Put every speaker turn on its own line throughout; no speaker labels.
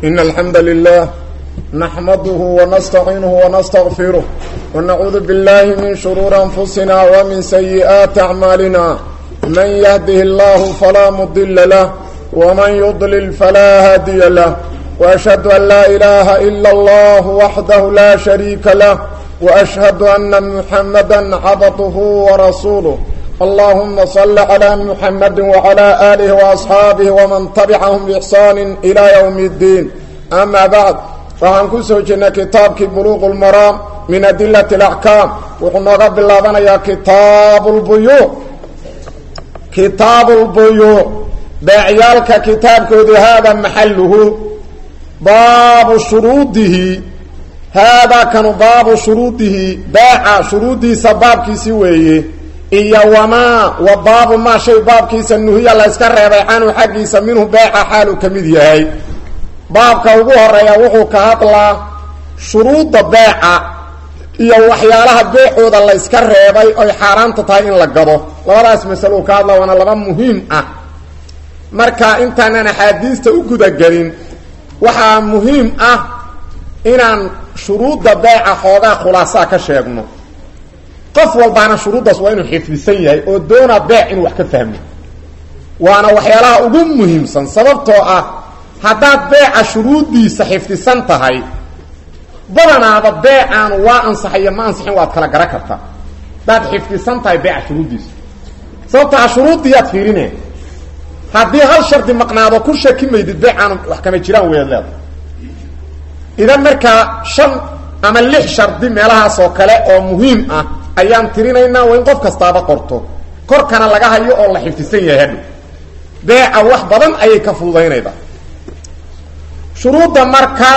إن الحمد لله نحمده ونستعينه ونستغفره ونعوذ بالله من شرور أنفسنا ومن سيئات أعمالنا من يهده الله فلا مضل له ومن يضلل فلا هادي له وأشهد أن لا إله إلا الله وحده لا شريك له وأشهد أن محمدا عبده ورسوله اللهم صل على محمد وعلى آله وأصحابه ومن تبعهم بإحسان إلى يوم الدين أما بعد فهنكو سوجنا كتاب بلوغ المرام من أدلة الأحكام وقلنا قبل الله يا كتاب البيوع بعيالك كتاب كذي هذا محله باب شروطه هذا كان باب شروطه باع شروطه سباب كيسويه إيا وما وباب ما شيء باب كيسا النهي الله اسكره بيحانو حقيسا منه باع حاله كميديهي باب كوغوه الرئي وحو كهطلا شروط باع إيا وحيالها بيعود الله اسكره بي أي حاران تطاين لقضه لولا اسم سلو كهطلا وانا لغا مهم مركا انتانا حديث تأكد الجرين وحا مهم إنان شروط باع حوغا خلاصا كشيغنو qof walbaana shuruudaas waa inuu xifdisan yahay oo doona baac inuu wax ka fahmo waana waxyaalaha ugu muhiimsan sababtoo ah haddaad beeca shuruudiisa xifdisan tahay badanaaba beecan waa ansaxaya ma ansixin waad kala garan kartaa hadaad xifdisan tahay beeca shuruudiisa sababtoo ah shuruudiyaad fiirineen haddii hal shardi maqnaado ku shaki maydid beecan wax kama jiraan weed leeda idan markaa 5 ama 6 shardi meelahaas oo kale oo muhiim ah ayaan tirinaynaa waa in qof kastaaba qorto korkana laga hayo oo la xifdisan yahay hadhow beeca wax badan ayay ka fududaynaydaa shuruudda marka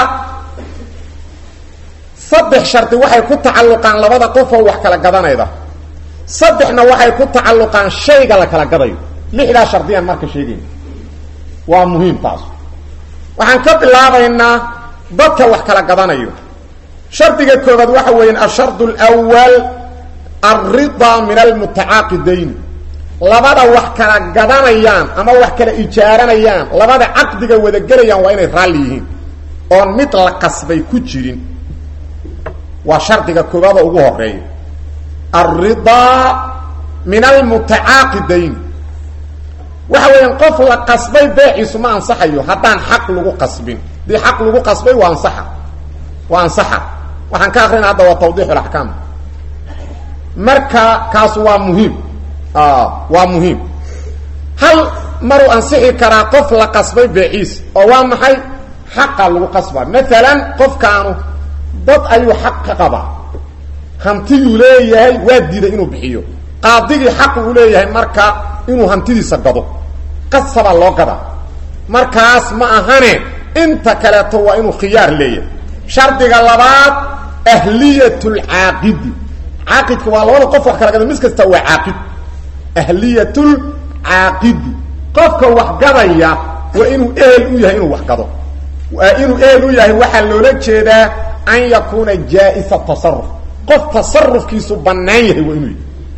3 shardi waxay ku tacalluqaan labada qof oo wax kala gadanayda 3na waxay ku tacalluqaan shayga la kala gadayo 6daa shardiyan marka sheegayna waa muhiim taas waxaan ka bilaabaynaa dadka wax kala gadanayo shardiga koobaad waxa weeyaan ashardu alawwal الرضا من المتعاقدين لبدا wax kala gadanayaan ama wax kala ijaaranayaan labada aqdiga wada galayaan waa inay raali yihiin oo mid la qasbay ku jirin waa shardiga koobaad ugu horeeyo الرضا من المتعاقدين waxa weeyaan qof la qasbay beeciisu ma ansaxayo hadaan xaq lagu qasbin di xaq lagu qasbay waa ansaxa waxaan ka aqrinaa hadda waa tawdiix al-ahkam marka kaas waa muhiim hal maru ansixi karaa qof la qasbay beeciis oo waa maxay xaqa lagu qasbaa midalan qofkaanu dad ayuu xaq ka qaba hantiyu leeyahay waa diiday inuu bixiyo qaadigii xaq uu leeyahay marka inuu hantidiisa gado qasaba loo gada markaas ma ahane inta kale to waa inuu khiyaar leeyahay shardiga labaad ahliyatul aaqidi عاقد والله قف وحكلا قد مسكستا هو عاقد أهلية العاقد قفك وحقضيا وإنه إهل إياه إنه وحقضه وإنه إهل إياه وحلو لك أن يكون جائز التصرف قف تصرف كي سبنايه وإنه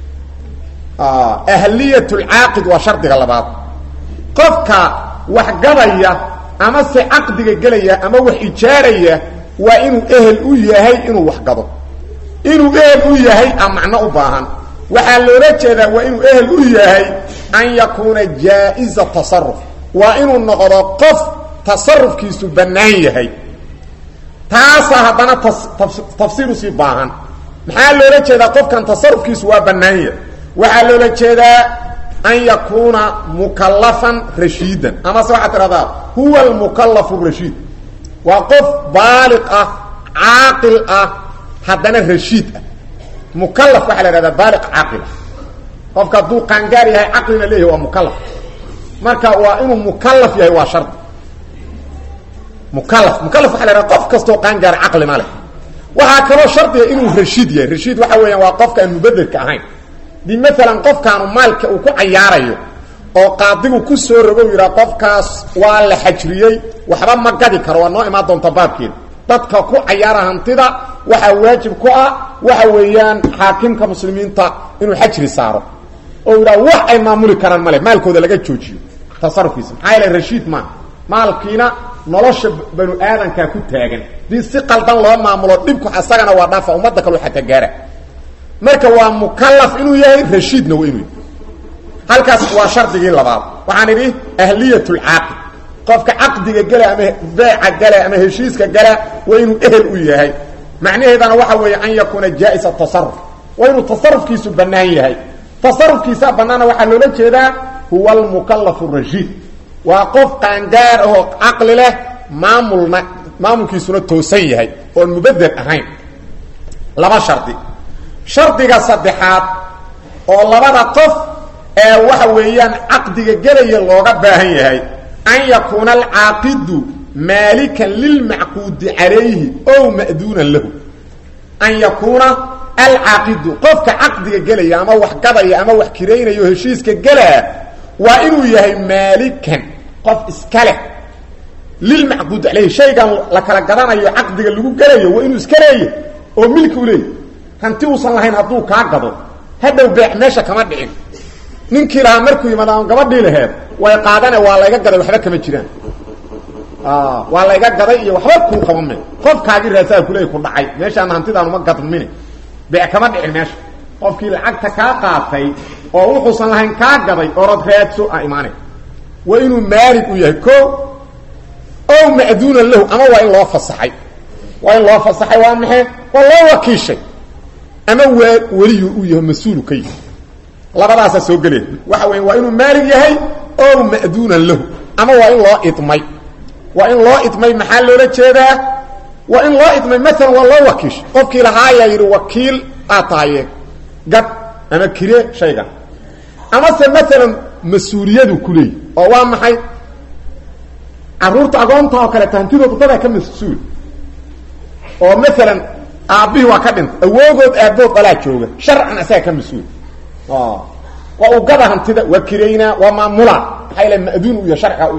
أهلية العاقد وشرط غلبات قفك وحقضيا أما سعقدك قليا أما وحجاريا وإنه إهل إياه إنه وحقضه inuu ehel u yahay amacno u baahan waxa loola jeedaa waa inuu ehel u yahay an yakuna jaa'iza tasarruf waa inuu noqdo qof tasarrufkiisu banaan yahay taas hadana tafsiir si baahan maxaa loola jeedaa qofkan tasarrufkiisu waa banaan yahay waxa loola jeedaa an yakuna mukallafan rashidan ama soo xatirada huwa al-mukallaf ar-rashid waa qof baaliq aaqil haddana rashiid mukallaf waxa la yiraahdaa baaliq aqil qofka duu qangaar yahay aqlina leeyahay waa mukallaf marka waa inuu mukallaf yahay waa shart mukallaf waxa la yiraahdaa qof kasto qangaar aqli ma leh waxa kale shartiga inuu rashiid yahay rashiid waxa weeyaan waa qofka aan mubadalka ahayn di mesela qofkaanu maalka uu ku ciyaarayo oo qaadigu ku soo rogo yira qofkaas waa la xajriyay waxba ma gadi karo waa noo imaan doonta baabkeed dadka ku ciyaara hantida waxa waajib ku ah waxa weeyaan xaakimka muslimiinta inuu xajri saaro oo ila wax ay maamuli karaan male maalkooda laga joojiyo tasarrufkiisa maxay la rashiid ma maalkiina nolosha banu aadanka ku taagan di si qaldan loo maamulo dhibku asagana waa dhaafa umada kale xataa gaara marka waa mukallaf inuu yahay rashiidna waa inuu halkaas waa shardigii labaad waxaan idhi ahliyatul aqd qofka aqdiga gala ama bai'a gala ama heshiiska gala waa inuu ehel u yahay macnaheedana waxa weeye an yakuna jaa'is at-tasarruf waa inuu tasarrufkiisu banaan yahay tasarrufkiisa banaana waxa loola jeedaa huwa al-mukallaf ar-rashid waa qof qaangaar oo aqli leh maamulkiisuna toosan yahay oo mubaddal ahayn laba shardi shardiga saddexaad oo labada qof ee waxa weeyaan aqdiga galaya looga baahan yahay an yakuna al-aqidu malikan lil ma'qud alayhi aw ma'dunan lahu an yakuna al-aqidu qofka aqdiga galaya ama wax gadaya ama wax kireynayo heshiiska galaa waa inuu yahay malikan qof iskale lil ma'qud alayhi shaygan la kala gadanayo aqdiga lagu galayo waa inuu iska leeyahay oo milki u leeyahay hanti uusan lahayn hadduu kaa gado hadhow beec meesha kama dhicin ninkii lahaa markuu yimaadaan gabadhii laheed way qaadane waa layga gaday waxba kama jiraan waa layga gaday iyo waxba kuu qabame qofkaagii raasaa kuleey ku dhacay meeshaan hantidaan uma gadmin beec kama dhicin meesha qofkii lacagta kaa qaatay oo wuxuusan lahayn kaa gaday orod raadso a imaanay waa inuu maalig u yahay ko oo ma'duuna lahu ama waa in loo fasaxay waa maxay waa loo wakiishay ama waliyu u yahay mas'uul ka yahay labadaas soo galay waxa weyn waa inuu maalig yahay oo ma'duuna lahu ama waa in loo idmay maxaa loola jeedaa waa in loo idmay mesela waa loo wakiish qofkii lahaaya yiri wakiil aataaye gad ama kire shaygan ama se mesela mas'uuliyadu kulay oo waa maxay aruurta agoonta oo kale taantidooda dad ka mas'uul oo mesela aabihi waa ka dhintay awoogood aabood dhalaa jooga sharcan asaga ka mas'uul waa u gada hantida waa kireyna waa maamula hayla ma'duun iyo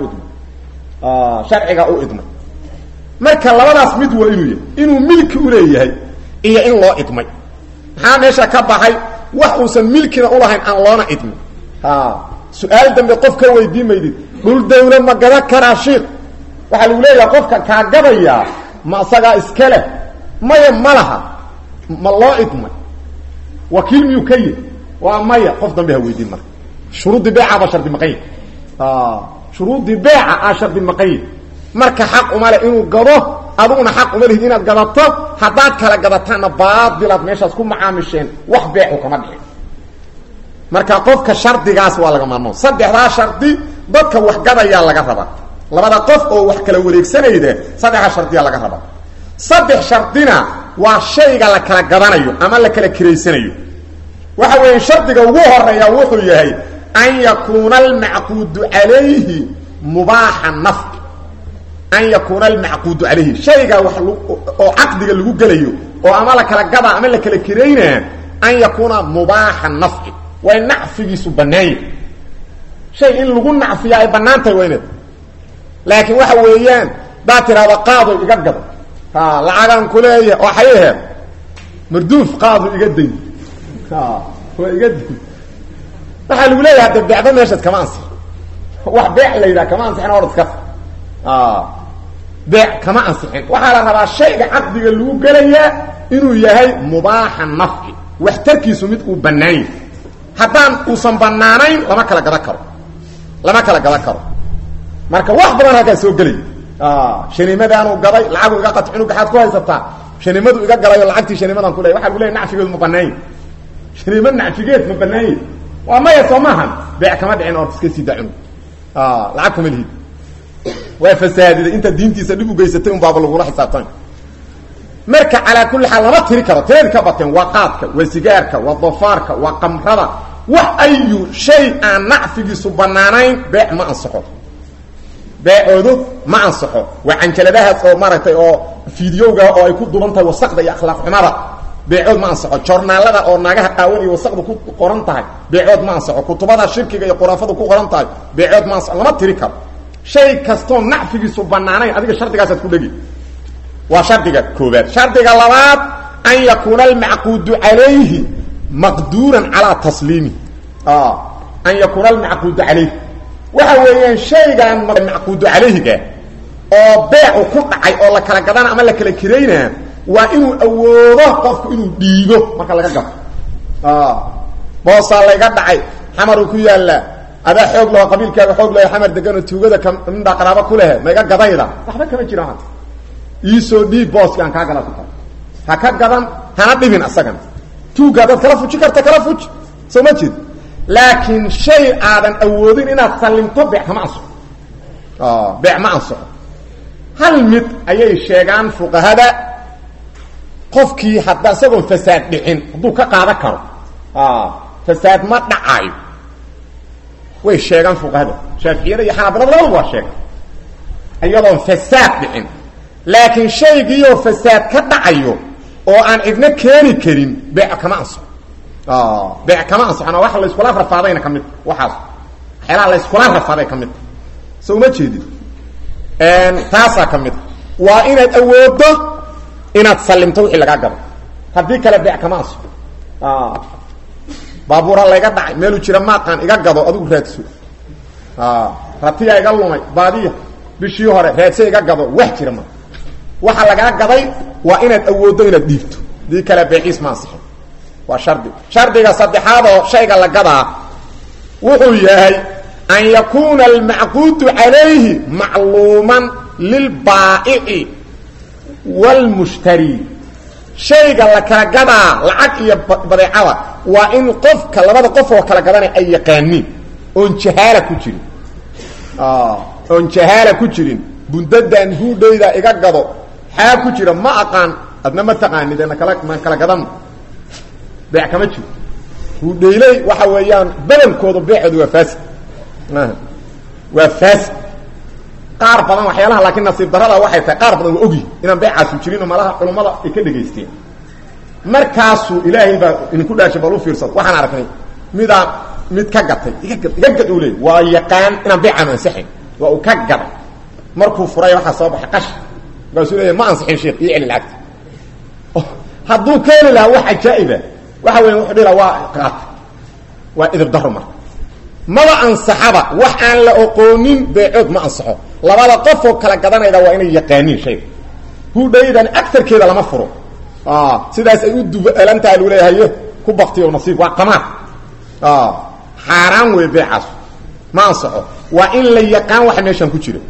sharciga u idmay marka labadaas mid waa inuu milki u leeyahay iyo in loo idmay maxaa meesha ka baxay wax uusan milkina u lahayn aan loona idmin su'aal dambe qof ka weydiimaydid dhul dawla ma gada karaa sheekh waxa lagu leeyahay qofka ka gadaya ma asaga iskale maya malaha ma loo idmay wakiil miyu kay waa maya qof dambe ha weydiin marka shuruudi bai'a ba shardi maqay shuruudi bai'a shardi maqay marka xaq uma leh inuu gado aduna xaq uma leh inaad gadato hadaad kala gadatana baadilad meeshaas ku macaamisheen wax bai'u kama dhixin marka qofka shardigaas waa laga maarmo saddexda shardi dadka wax gadaya laga raba labada qof oo wax kala wareegsanayda saddexda shardi laga raba saddex shardina waa shayga la kala gadanayo ama la kala kireysanayo waxa weeye shardiga ugu horeeya wuxuu yahay an yakuna al-ma'qud alayhi mubahan nafq an yakuna al-ma'qud alayhi shayga wax oo aqdiga lagu galayo oo ama la kala gada ama la kala kireyna an yakuna mubahan nafq wa nafqiisu banay shay in lagu nafciyo ay banaantay weynad laakiin waxa weeyaan daatiraada qaado iga gad lacagan kuleeyahay oo xayeehay marduuf qaado iga day ويجد waxa lagu leeyahay dabacdo meeshad kama ansix wax beec la yiraahdo kama ansixin orad ka beec kama ansixin waxa la rabaa shayga aqdiga lagu galaya inuu yahay mubaahan nafci wax tarkiisu mid uu banayn hadaan uu san banaanayn lama kala gada karo marka wax badan halka soo galay shaniimadan uu gaday lacag iga qatcinu gaxad ku haysataa shaniimadu iga galayo lacagtii shaniimadan ku leeyahay waxa lagu leeyahay nacfigeedu ma banayn shaniimad nacfigeed ma banayn waa ma yasoomahan beec kama dhicin oo iska sii dacun lacag kuma lihid waa fasaadida inta diintiisa dib u geysatay baaba lagu xisaabtan marka ala kulli hal lama tiri karo tirka bateen waa qaadka waa sigaarka waa dofaarka waa qamrada wax ayu shay aan nacfigiisu banaanayn beec ma ansaxo beecoodu ma ansaxo waa canjaladaha oo maaragtay oo fiidiyowga oo ay ku dubantahay wasaqda iyo akhlaaq xumada beecood ma ansaxo joornaalada oo naagaha qaawan iyo wasaqda ku qoran tahay beecood ma ansaxo kutubada shirkiga iyo quraafada ku qoran tahay beecood ma ansaxo lama tiri karo shay kasto nacfigiisu banaanayn adiga shardigaas aad ku dhigi waa shardiga koobaad shardiga labaad an yakuna al-ma'qud alayhi maqduran ala taslimi an yakuna al-ma'qud alayhi waxa weeyaan shaygan ma'qud alayhiga oo beecu ku dhacay oo la kala gadana ama la kala kireynaa waa inuu awoodo qofku inuu dhiibo marka laga gado boosa laga dhacay xamaru ku yaala ada xoog loo qabiilkaaga xoog loo xamar degan oo tuugada kamida qaraabo ku leh meega gadayda waxba kama jiraan iisoo dhiib booskan ka gala ku ha ka gadan hana dhibin asagan tuuga dad kala fuji karta kala fuji soo ma jeed laakiin shay aadan awoodin inaad salimto beec kama anso beec ma anso hal mid ayay sheegaan fuqahada qofkii hadda asagoo fasaad dhicin haduu ka qaada karo fasaad ma dhacayo way sheegaan fuqahada shaafiiciyada iyo xanaabilada waa sheegan ayadoo fasaad dhicin laakiin shaygiiyo fasaad ka dhacayo oo aan idna keeni karin beec kama anso beec kama anso ana wax la isku la rafaadayna kamid waxaas xilaa la isku la rafaaday kamid soo ma jeedid taasa kamid waa inaad awoodo inaad salimto wixii laga gado hadii kale beec kama anso baabura laga dhacay meelu jira maaqan iga gado adigu raadso ratiya iga lumay baadiya bishii hore raadso iga gado wax jira ma waxa laga gaday waa inaad awoodo inaad dhiibto dii kala beecis ma sax waa shardiga saddexaad oo shayga la gadaa wuxuu yahay an yakuna al-ma'qud alayhi ma'luman lil baa'i wal mushtari shayga la kala gadaa lacag iyo badeecada waa in qofka labada qof oo kala gadanay ay yaqaaniin oon jahaala ku jirin bundadan huudayda iga gado xaa ku jira ma aqaan adna ma taqaanid ana kala gadan beec kama jiro huudaylay waxa weeyaan badankooda beecdu waa faasid qaar badan waxyaalaha laakiin nasiib darada waxay tahay qaar badan oo ogi inaan beecaas jirin malaha culimada ay ka dhageysteen markaasuu ilaahay baa in ku dhaashay balu fiirsad waxaan aragnay mid ka gatay iga gad uu leey waa yaqaan inaan beecaan ansaxin waa uu ka gaday markuu furay waxa soo baxay qash rasuulay ma ansaxin sheekh iyo cilal aqd hadduu keeni lahaa wax ajaiba waxa weyn wuxuu dhira waa qaat waa idib darma maba ansaxaba wax aan la aqoonin beecod ma ansaxo labada qof oo kala gadanayda waa inay yaqaaniin shay huudaydan aktarkeeda lama furo sidaas ay u dubalantaa lu leeyahay ku baqtiyo nasiib waa qamaar xaraan way beecas ma ansaxo waa in la yaqaan wax meeshan ku jira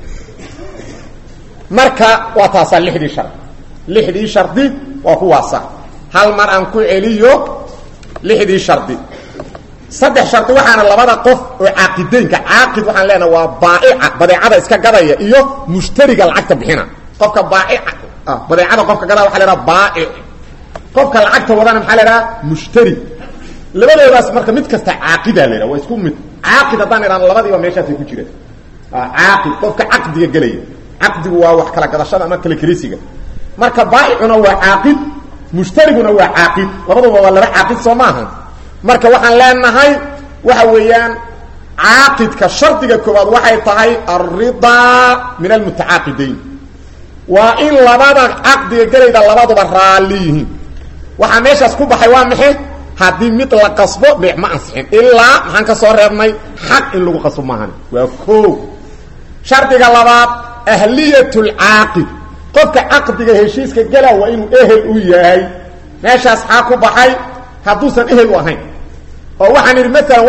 marka waa taasa lixdii shardi waa ku waasa hal mar aan ku celiyo lixdii shardi saddex shardi waxaana labada qof oo aaqideynka aaqid waxaan leenahay waa baa'ica badeecada iska gadaya iyo mushtariga lacagta bixina qofka baa'ica badeecada qofka gadaya waxa la yiraahdaa baa'ic qofka lacagta wadana waxa la yiraahdaa mushtari labadoodaas marka mid kasta aaqida leeyahay waa isku mid aaqid hadaan iraan labadiiba meeshaas ay ku jireen aaqid qofka aqdiga galaya aqdigu waa wax kala gadashada ama kala kirisiga marka baa'icuna waa aaqid mushtariguna waa aaqid labadooda waa laba aaqid Soomaaliya marka waxaan leenahay waxa weeyaan aaqidka shardiga koobaad waxay tahay ar-rida min al-mutaaqidayn wa in labada aqdiga galayda labaduba raaliyihiin waxa meeshaas ku baxay waa maxay hadii mid la qasbo beec ma ansixin ilaa maxaan ka soo reebnay xaq in lagu qasbo maahan waa koow shardiga labaad ahliyatul aaqid qofka aqdiga heshiiska gala waa inuu ehel u yahay meeshaas xaq ku baxay haduusan ehel u ahayn oo waxaan idhi mesela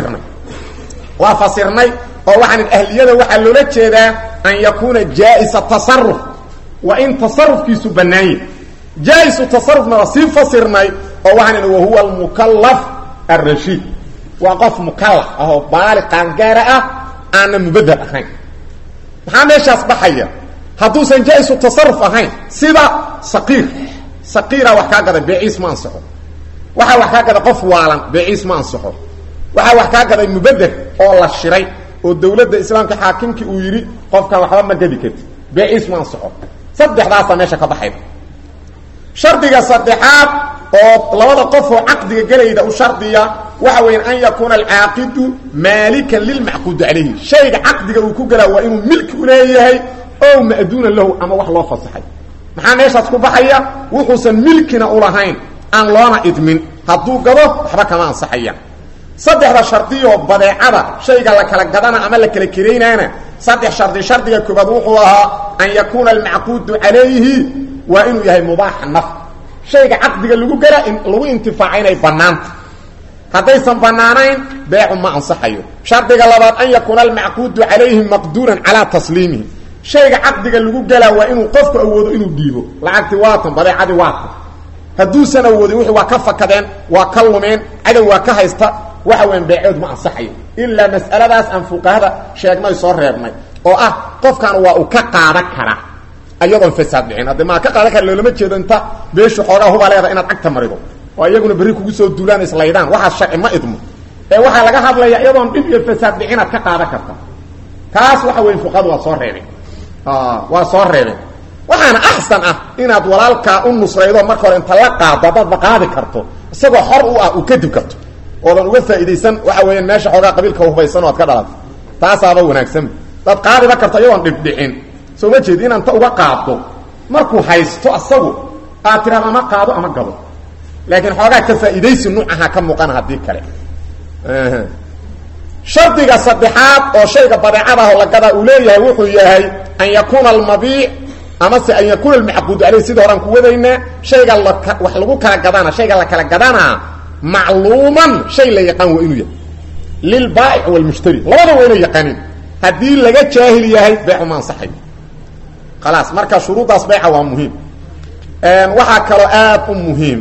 waa fasirnay oo waxaan idhi ahliyada waxaa loola jeedaa an yakuuna jaa'isa tasarruf wa in tasarrufkiisu banaanye jaa'isu tasarrufna waa sii fasirnay oo waxaan idhi wahuwa almukallaf ar-rashiid waa qof mukallaf ahoo baaliq qaangaara ah aana mubaddal ahayn maxaa meeshaas baxaya hadduusan jaa'isu tasarruf ahayn sida saqiira wax kaa gada beeciis ma ansaxo waxa wax ka gada qof waalan beeciis ma ansaxo waxa wax ka gada mubaddal oo la shiray oo dawladda islaamka xaakimkii uu yiri qofka waxba ma gadi kartid beeciis ma ansaxo saddexdaas meesha ka baxay shardiga saddexaad oo labada qof oo aqdiga galayda u shardiya waxa weyn an yakuna al-aqid malikan lil ma'qud alayhi shayga aqdiga uu ku galaa waa inuu milki u leeyahay oo ma'duuna lahu ama wax loo fasaxay maxaa meeshaas ku baxaya wuxuusan milkina u lahayn aan loona idmin hadduu gado waxba kama ansaxaya saddexda shardiyo badeecada shayga la kala gadana ama la kala kireynayna saddex shardi shardiga koobaad wuxuu ahaa an yakuuna almacquudu calayhi waa inuu yahay mubaaxa naf shayga caqdiga lagu gala in lagu intifaaca inay bannaanta haddaysan bannaanayn beecu ma ansaxayo shardiga labaad an yakuuna almacquudu calayhi maqduuran calaa tasliimihi shayga caqdiga lagu galaa waa inuu qofku awoodo inuu dhiibo lacagtii waatan badeecadii waatan hadduusan awoodin wixii waa ka fakadeen waa ka lumeen cadow waa ka haysta waxa weyn beecood ma ansaxayo ilaa mas'aladaas aan fuqahada sheegnay soo reebnay oo ah qofkan waa uu ka qaadan karaa ayadoon fasaad dhicin haddii maa ka qaadan kara loolama jeedo inta beeshu xoogaa hubaa leeda inaad cagta marido oo iyaguna berri kugu soo duulaan islaydaan waxaas sharci ma idmo ee waxaa laga hadlaya iyadoon dhib iyo fasaad dhicin aad ka qaadan karta taas waxa weyn fuqahadu waa soo reebeen waa soo reebeen waxaana axsan ah inaad walaalkaa u nusraydo marka hore inta la qaado haddaadba qaadi karto isagoo xor u ah uu kadib karto oodan uga faa'iidaysan waxa weeyaan meesha xoogaa qabiilka hubaysan oo aad ka dhalato taasaaba wanaagsan dad qaadiba karto iyagoon dhibdhicin soo ma jeedi in anta uga qaado markuu haysto asagu aad tiraada ama qaado ama gado laakiin xoogaa ka faa'iidaysi nuucaha ka muuqana haddii kale shardiga saddexaad oo shayga badeecadaah la gadaa uu leeyahay wuxuu yahay an yakuuna almabiic amase an yakuuna almacquudu caleyh sida horaan ku wadaynaa shayga wax lagu kala gadaana shayga la kala gadanaa macluuman shay la yaqaan waa inuu yahay lilbaa'ic walmushtari labada waa inay yaqaanin haddii laga jaahil yahay beecu ma ansaxayo khalaas marka shuruuddaas beeca waa muhiim waxaa kaloo aad u muhiim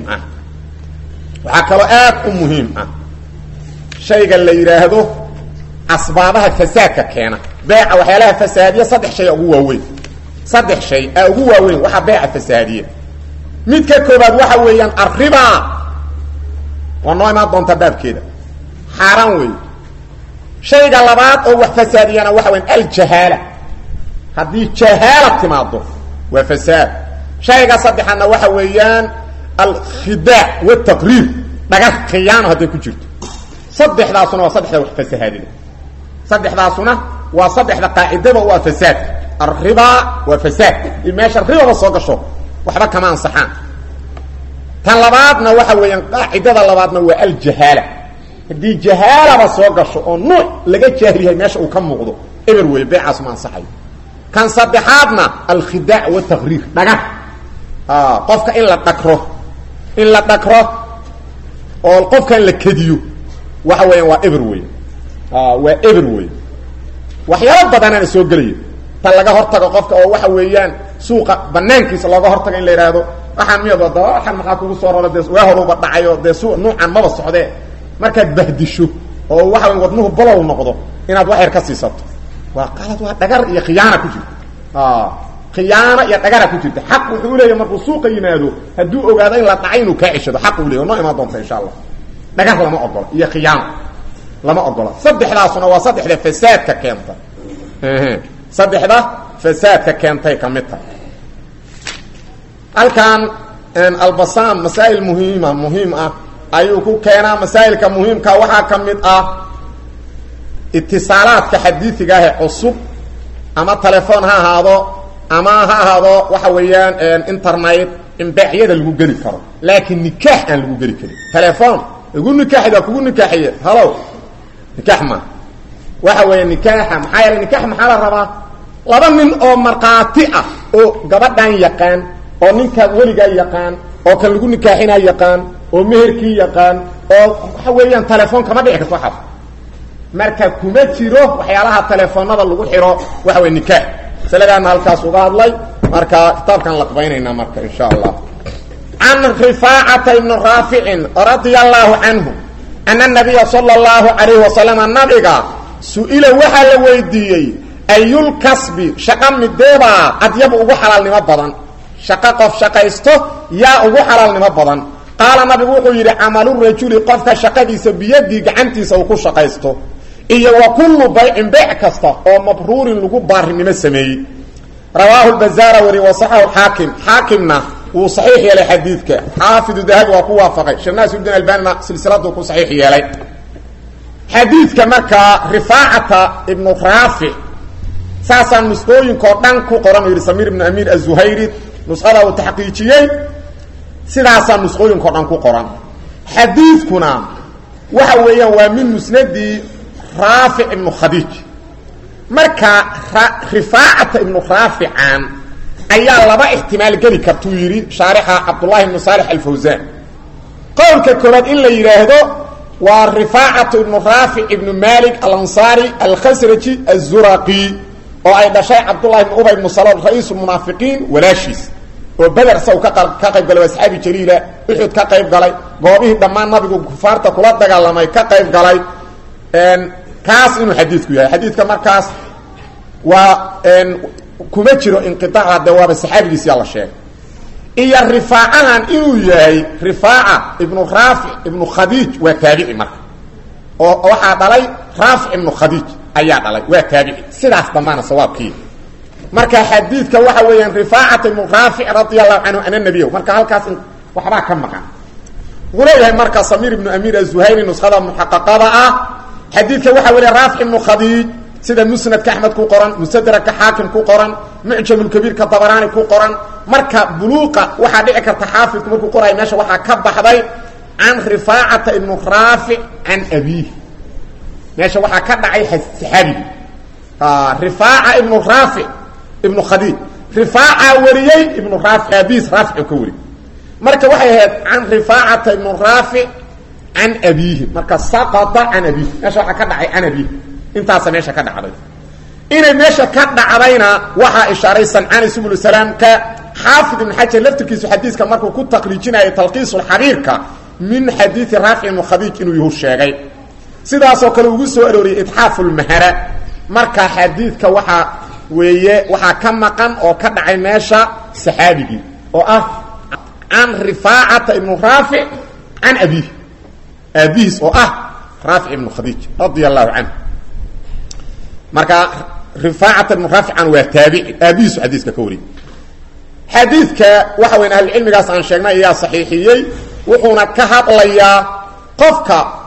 ah shayga la yidhaahdo asbaabaha fasaadka keena beeca waxyaalaha fasaadiya saddex shay ugu waaweyn saddex shay aa ugu waaweyn waxaa beeca fasaadiya midka koobaad waxa weeyaan arriba waa noo imaan doontaa baabkeeda xaaraan weeye shayga labaad oo wax fasaadiyana waxa weyan aljahaala haddii jahaala timaado waa fasaad shayga saddexaadna waxa weeyaan alkhidaac wataqriir dhagar khiyaano hadday ku jirto saddexdaasuna waa saddexda wax fasahaadida saddexdaasuna waa saddexda qaacidada u ah fasaad arriba waa fasaad meesha ribaba soo gasho waxba kama ansaxaan tan labaadna waxa weeyaan qaacidada labaadna waa aljahaala haddii jahaalaba soo gasho oo nuuc laga jaahil yahay meesha uu ka muuqdo eber weeye beecaas ma ansaxayo kan saddexaadna alkhidaac wataqriir dhagar qofka in la dhakro oo qofka in la kediyo waxa weeyaan waa eber weeye waa eber weeye waxyaalo badanaana soo gelaya tan laga hortago qofka oo waxa weeyaan suuqa banaankiisa looga hortago in la yidhaahdo waxaan miyad wada waxaan maxaa kugu soo raro dee waa horuba dhacayo dee suuq nuucan maba socdee markaad bahdisho oo waxa weyn wadnuhu bolow noqdo inaad wax yar ka siisato waa qalad waa dhagar iyo khiyaana ku jirta khiyaana iyo dhagara ku jirta xaq wuxuu leeyahay markuu suuqa yimaado hadduu ogaado in la dhacay inuu kaa ceshado xaq uu leeyahay noo imaan doonta insha allah dhagar lama ogola iyo khiyaano lama ogola saddexdaasuna waa saddexda fasaadka keenta saddexda fasaadka keentay ka mid tahay halkan albasam masaa'il muhiim ah ayuu ku keenaa masaa'ilka muhiimka waxaa ka mid ah itisaalaadka xadiidiga ah cusub ama telefoon ha ahaado ama ha ahaado waxa weeyaan internet in beecyada lagu geli karo laakiin nikaax aan lagu geli karin telefoon lagu nikaaxida kugu nikaaxiye halow nikaax ma waxa weeye nikaaxa maxaa yeelay nikaax maxaa la rabaa laba nin oo markhaati ah oo gabadhan yaqaan oo ninka weligaa yaqaan oo kan lagu nikaaxinaa yaqaan oo meherkii yaqaan oo waxa weeyaan telefoon kama dhici karto waxaas marka kuma jiro waxyaalaha telefoonada lagu xiro waxa weeye nikaax saladaana halkaas uga hadlay marka kitaabkan la qabaynaynaa marka insha allah an rifaacata ibn raafi'in radiyallahu anhu anna nabiyya sallallahu alayhi wa sallam nabiga su'ila waxa la weydiiyey ayul kasbi shaqa mideeba adyab ugu xalaalnimo badan shaqa qof shaqaysto yaa ugu xalaalnimo badan qaala nabigu wuxuu yidhi camalu rajuli qofka shaqadiisa biyadii gacantiisa uu ku shaqaysto iyo wa kullu bay'in bay' kasta oo mabruurin lagu baarinimo sameeyey rawaahu al-bazaar wa sahahu al-hakim hakimna wuu saxiix yeelay xadiidka xaafidu dahabi waa ku waafaqay sheekh naasir albani silsiladu ku saxiix yeelay xadiidka marka rifaacata ibn raafi saasan nusqooyinkoo dhan ku qoran yiri samir ibn amir az-zuhayri nusqada uu taxqiijiyay sidaasan nusqooyinkoo dhan ku qoran xadiidkuna waxa weeyaan waa min musnadi raafi ibn khadiij marka rifaacata ibnu raafican ayaa laba ihtimaal geli kartuu yiri shaarixa Abdullah ibn Salih al-Fawzan qowlka koobaad in la yiraahdo waa rifaacatu ibnu raafic ibnu malik al-ansari al-khasraji az-zuraqi oo ay dhashay Abdullah ibn Ubay ibn Salul ra'iisul munaafiqiin walaashiis oo badar saw ka qayb galay asxaabi jaliila wuxuu ka qayb galay goobihii dhamaan nabigu kufaarta kula dagaalamay ka qayb galay kaas inuu xadiisku yahay xadiiska markaas waa kuma jiro inqitaaca dawaab saxaabigiisa la sheegay iyo rifaacan inuu yahay rifaaca ibn raafi ibn khadij wa taabi'i marka oo waxa dhalay raafi ibn khadij ayaa dhalay waa taabi'i sidaas dhammaan sawaabkii marka xadiidka waxa weeyaan rifaacatu ibn raafi radiyallahu anhu ana nabiyo marka halkaas waxba ka maqan wuxuu marka samir ibn amir az-zuhayri nuskhada muhaqqaqada xadiidka waxa weeyaan raafi ibn khadij sida musnad ahmad ku qoran mustadrak hakim ku qoran mu'jam al-kabir ka tabarani ku qoran marka buluuqa waxa dhici karta xaafidku markuu qoray meesha waxa ka baxday an rifaa'ata ibn rafi an abi meesha waxa ka dhacay saxaabi rifaa'a ibn rafi ibn khadij rifaa'a wariyay ibn rafi abis rafi ku wari marka waxay ahayd an rifaa'ata ibn rafi an abihi marka saqata an abi meesha waxa ka dhacay an abi intaas meesha ka dhacday inay meesha ka dhacdayna waxa ishaaray sanani subul salaam ka حافظ ابن حجر لفتركيسو حديثك markuu ku taqriijinayo talqiisul xabiirka min hadith rafi' ibn khadij inuu yahay sheegay sidaas oo kale ugu soo arooriyay ithaaful mahara marka hadithka waxa weeye waxa ka maqan oo ka dhacay meesha saxaabigi oo ah an rifaa'ata ibn rafi' an abi abis oo ah rafi' ibn khadij radiyallahu anhu marka rifaa'ata ibn rafi' an wa tabi'i abis hadithka ka wari حديثك وحوين أهل العلم قاس عن شيخنا إياه صحيحيي وحونا كهطليا قفك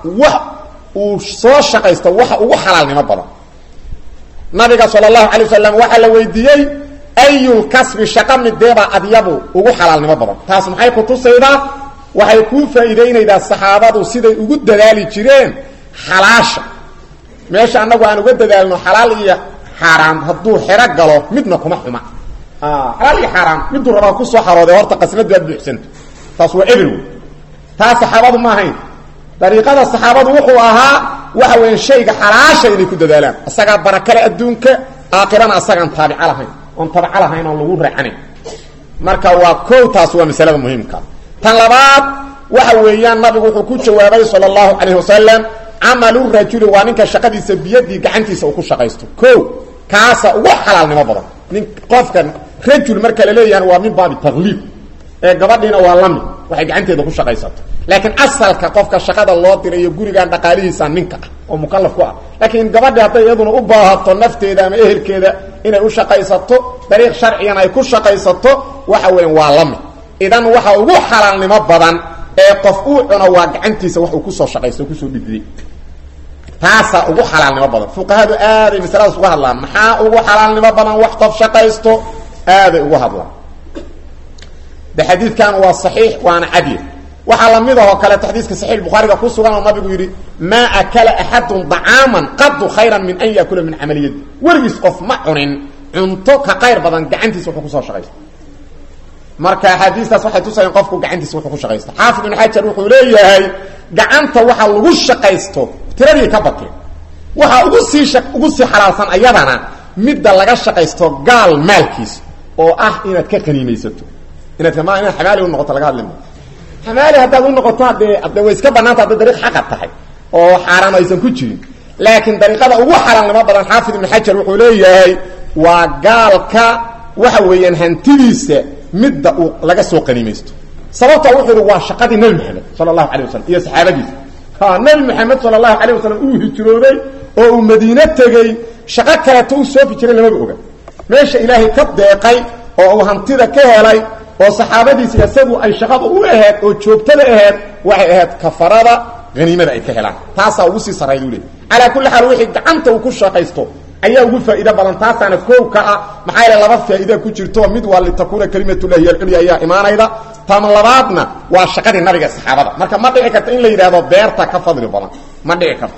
وصوش شقيسته وحلال نمبضا نبي صلى الله عليه وسلم وحل ويديي أي الكسب شقم الديبا أديبو وحلال نمبضا تاسم حيكو تصيدا وحيكون فإذين إذا الصحابة سيدي وقد دلالي جيرين حلاشا ماشي أنه أنا قد دلالي حلال إياه حرام هدو حرق قالوا مدنكم أحما حلال حرام مدو ربا كسو حرودي horta qasnad baad buuxsanto taas waa ebel taas saxaabadu ma ahayn dariiqada saxaabadu wuxuu ahaa waxa weyn shayga xalaasha inay ku dadaalaan asaga barakada adduunka aakhirana asaga taabica lahayn on taabica lahayn oo lagu raacanay marka waa koow taas waa mas'alada muhiimka tan labaad waxa weeyaan nabigu wuxuu ku jawaabay sallallahu alayhi wasallam amalu rajuli wa ninka shaqadiisa biyadii gacantiisa uu ku shaqaysto koow kaasa ugu xalaalnimo badan nin qofkan rajul marka la leeyahay waa min baab taglib ee gabadhina waa lami waxay gacanteeda ku shaqaysato laakiin asalka qofka shaqada loo diray iyo guriga dhaqaalihiisa ninka oo mukallaf ku ah laakiin gabadha haday iyaduna u baahato nafteeda ama ehelkeeda inay u shaqaysato dariiq sharciyan ay ku shaqaysato waxa weyn waa lami idan waxa ugu xalaalnimo badan ee qof uu cuno waa gacantiisa wax uu ku soo shaqaysto ku soo dhigay taasa ugu xalaalnimo badan fuqahaadu aaday misaladaas uga hadlaan maxaa ugu xalaalnimo badan wax qof shaqaysto aaday ugu hadlaan بحديث كان هو صحيح وانا عديد وحالا ميده كلا تحديث صحيح البخاري ku sugan oo nabigu yiri ma akala ahadun da'aman qad khayran min an yakula min amaliyati wargis qof ma cunin cunto ka qayr badan gacantiisa wuxuu ku soo shaqaysto marka hadiistaas waxay tusayeen qofku gacantiisa wuxuu ku shaqaysto xaafid ibn hajar wuxuu leeyahay gacanta waxa lagu shaqaysto tiradii ka batay waxa ugu sii xalaalsan ayadana midda laga shaqaysto gaal maalkiis oo ah inaad ka qaniimaysato inaad kama ina xamaali u noqoto laga hadlimo xamaali hadaa u noqoto hadda way iska banaanta hadda dariiq xaq tahay oo xaraan aysan ku jirin laakiin dariiqada ugu xaraamnimo badan xaafid ibn hajar wuxuu leeyahay waa gaalka waxa weeyaan hantidiisa midda uu laga soo qaniimaysto sababta wuxuu waa shaqadii nabi maxamed sallallahu alayhi wasallam iyo saxaabadiisa nabi maxamed sallallahu alayhi wasallam uu hijrooday oo uu madiina tagay shaqo kale uu soo fikiray lama oga meesha ilaahay ka deeqay oo uu hantida ka helay oo saxaabadiisa isagu ay shaqada u ahayd oo joogtada ahayd waxay ahayd kafarada qaniimada ay ka helaan taasa ugu sii sareeyay leey ala kulli hal wixii gacanta uu ku shaqaysto ayaa ugu faa'iido badan taasana koobka ah maxay la laba faa'iido ku jirto mid waa li takuna kalimatu ilaahi al-qaliya ayaa iimaanayda tan labaadna waa shaqadii nabiga saxaabada marka ma dhici karto in la yiraahdo beerta ka fadli badan ma dhici karto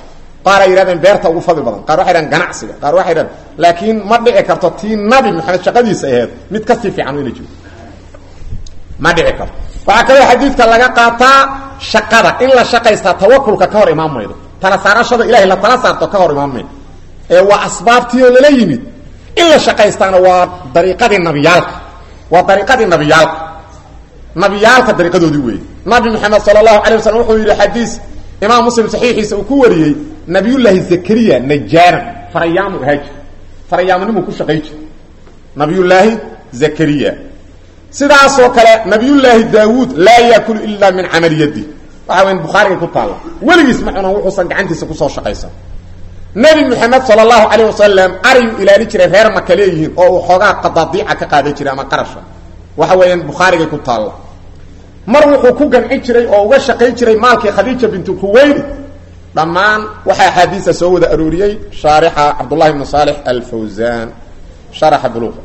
qaar ay yiraahdeen beerta ugu fadli badan qaar waxay yiraahdeen ganacsiga qaar waxay yiraahdeen laakiin ma dhici karto tii nabi maxamed shaqadiisa ahayd mid ka sii fiican inay jiro ma dhici karto waxa kale xadiidka laga qaataa shaqada in la shaqaysta tawakkulka ka hor imaamaydo tala saarashada ilaahay la tala saarto ka hor imaamaydo ee waa asbaabtii la yimid in la shaqaystaana waa dariiqadii nabiyaalka waa dariiqadii nabiyaalka dariiqadoodii weey nabi maxamed sallallahu alayhi wasallam wuxuu yiri xadiis imaam muslim saxiixiisa uu ku wariyay nabiyullaahi zakariya najaaran farayaamu haaji farayaamunimu ku shaqeeyay nabiyullaahi zakariya sidaas oo kale nabiyullaahi daawud la yaakulu illa min amali yadi waxa weyn bukhari ku taala waligiis ma cuno wuxuu san gacantiisa ku soo shaqeysan nabi maxamed sallallahu alayhi wasallam ariyu ilaali jiray reer makaleeyihiin oo uu xogaa qadaadiica ka qaaday jiray ama qarasha waxa weeyaan bukhari ku taala mar wuxuu ku ganci jiray oo uga shaqeey jiray maalkii khadiija bint kuwayl dhamaan waxa xadiisa soo wada arooriyay sharixa abdullah ibn salih al-fawzan sharaxa bulugh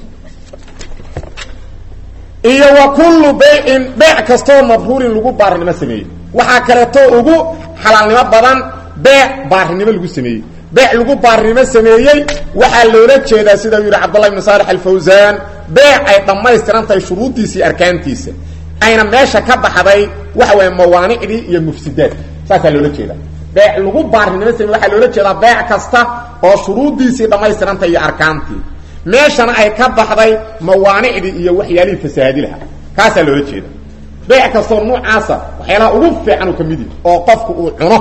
iyo wa kullu bay'in bay' kasto mabruurin lagu baarinimo sameeyay waxa kale to ugu xalaalnimo badan bay' baarinimo lagu sameeyay bay' lagu baarinimo sameeyay waxa loola jeedaa sida uu yiri abdullah ibn salih al-fawzan bay' ay dhamaystirantahay shuruudiisa arkaantiisa ayna meesha ka baxday waxa way mawaanicdi iyo mufsidaad saasa loola jeedaa bay' lagu baarinimo sameeyay waxa loola jeedaa bay' kasta oo shuruudiisa dhamaystirantahay iyo arkaantii meeshana ay ka baxday mawaanicdi iyo waxyaalii fasaadilaha kaasa loola jeeda bay' kasta noocaasa waxyaalaha ugu fiican oo kamid oo qofku uu cuno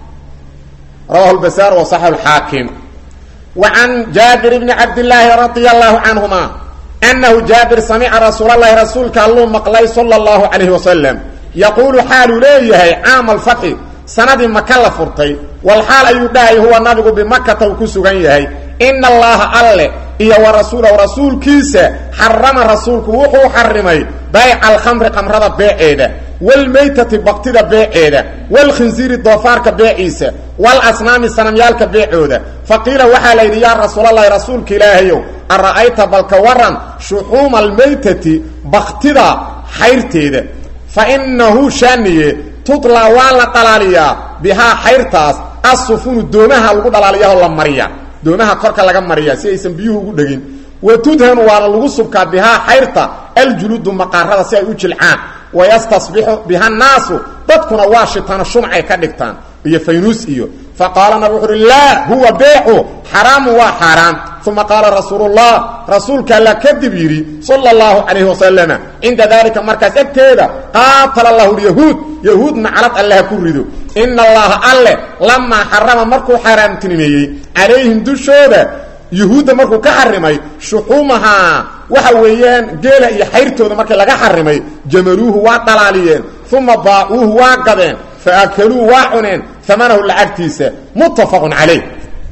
rawahu al-basar wa sahih al-hakim wa an jabir ibn abdullah radiyallahu anhuma annahu jabir sami'a rasulullah rasulka allahu maqlay sallallahu alayhi wa sallam yaqulu halu layhi aam al-fath sanadi makalla furtay wal hal ayu daay huwa nabigu bi makkah ku sugan yahay inna allaha alla iyo wa rasuulahu rasuulkiisa harrama rasuulku wuxuu xarimay bay' al-khamr qamrada bay'eeda wal maytati baqtida bay'eeda wal khinziri doofaarka bay'isa wal asnaami sanamyaalka bay'ooda faqila waxa la yiri ya rasuulallah rasuulka ilaahayo ara'ayta balka waran shuhum al-maytati baqtida xayrteeda fa innahu shaniye tutla wala qalaliya biha xayrtaas asfunu doomaha lagu dhalaaliyo la mariya doomaha korka laga mariya si aysan biyuhu ugu dhagin watudhan waana lagu subka biha xayrta aljulud maqarrada si ay u jilcaan wayastasbihu biha naasu dadkuna waa shitana shumcay ka dhigtaan iyo faynus iyo faqala nabi la huwa bay'u haram wa haram thumma qala rasulullah rasulka la kadib yiri sallallahu alayhi wasallam inda dhalika markas agteeda qatala allah yahud ma'alat allah kurido inna allah alla lamma harama markuu haramtinimeyay alayhim dushooda yahuuda markuu ka xarimay shuhumaha waxa weeyaan geela iyo xayrtooda markii laga xarimay jamaluhu waa dalaaliyeen thumma baa'uhu waa qadeen فاكلوا واعنين ثمنه لعكتيسه متفق عليه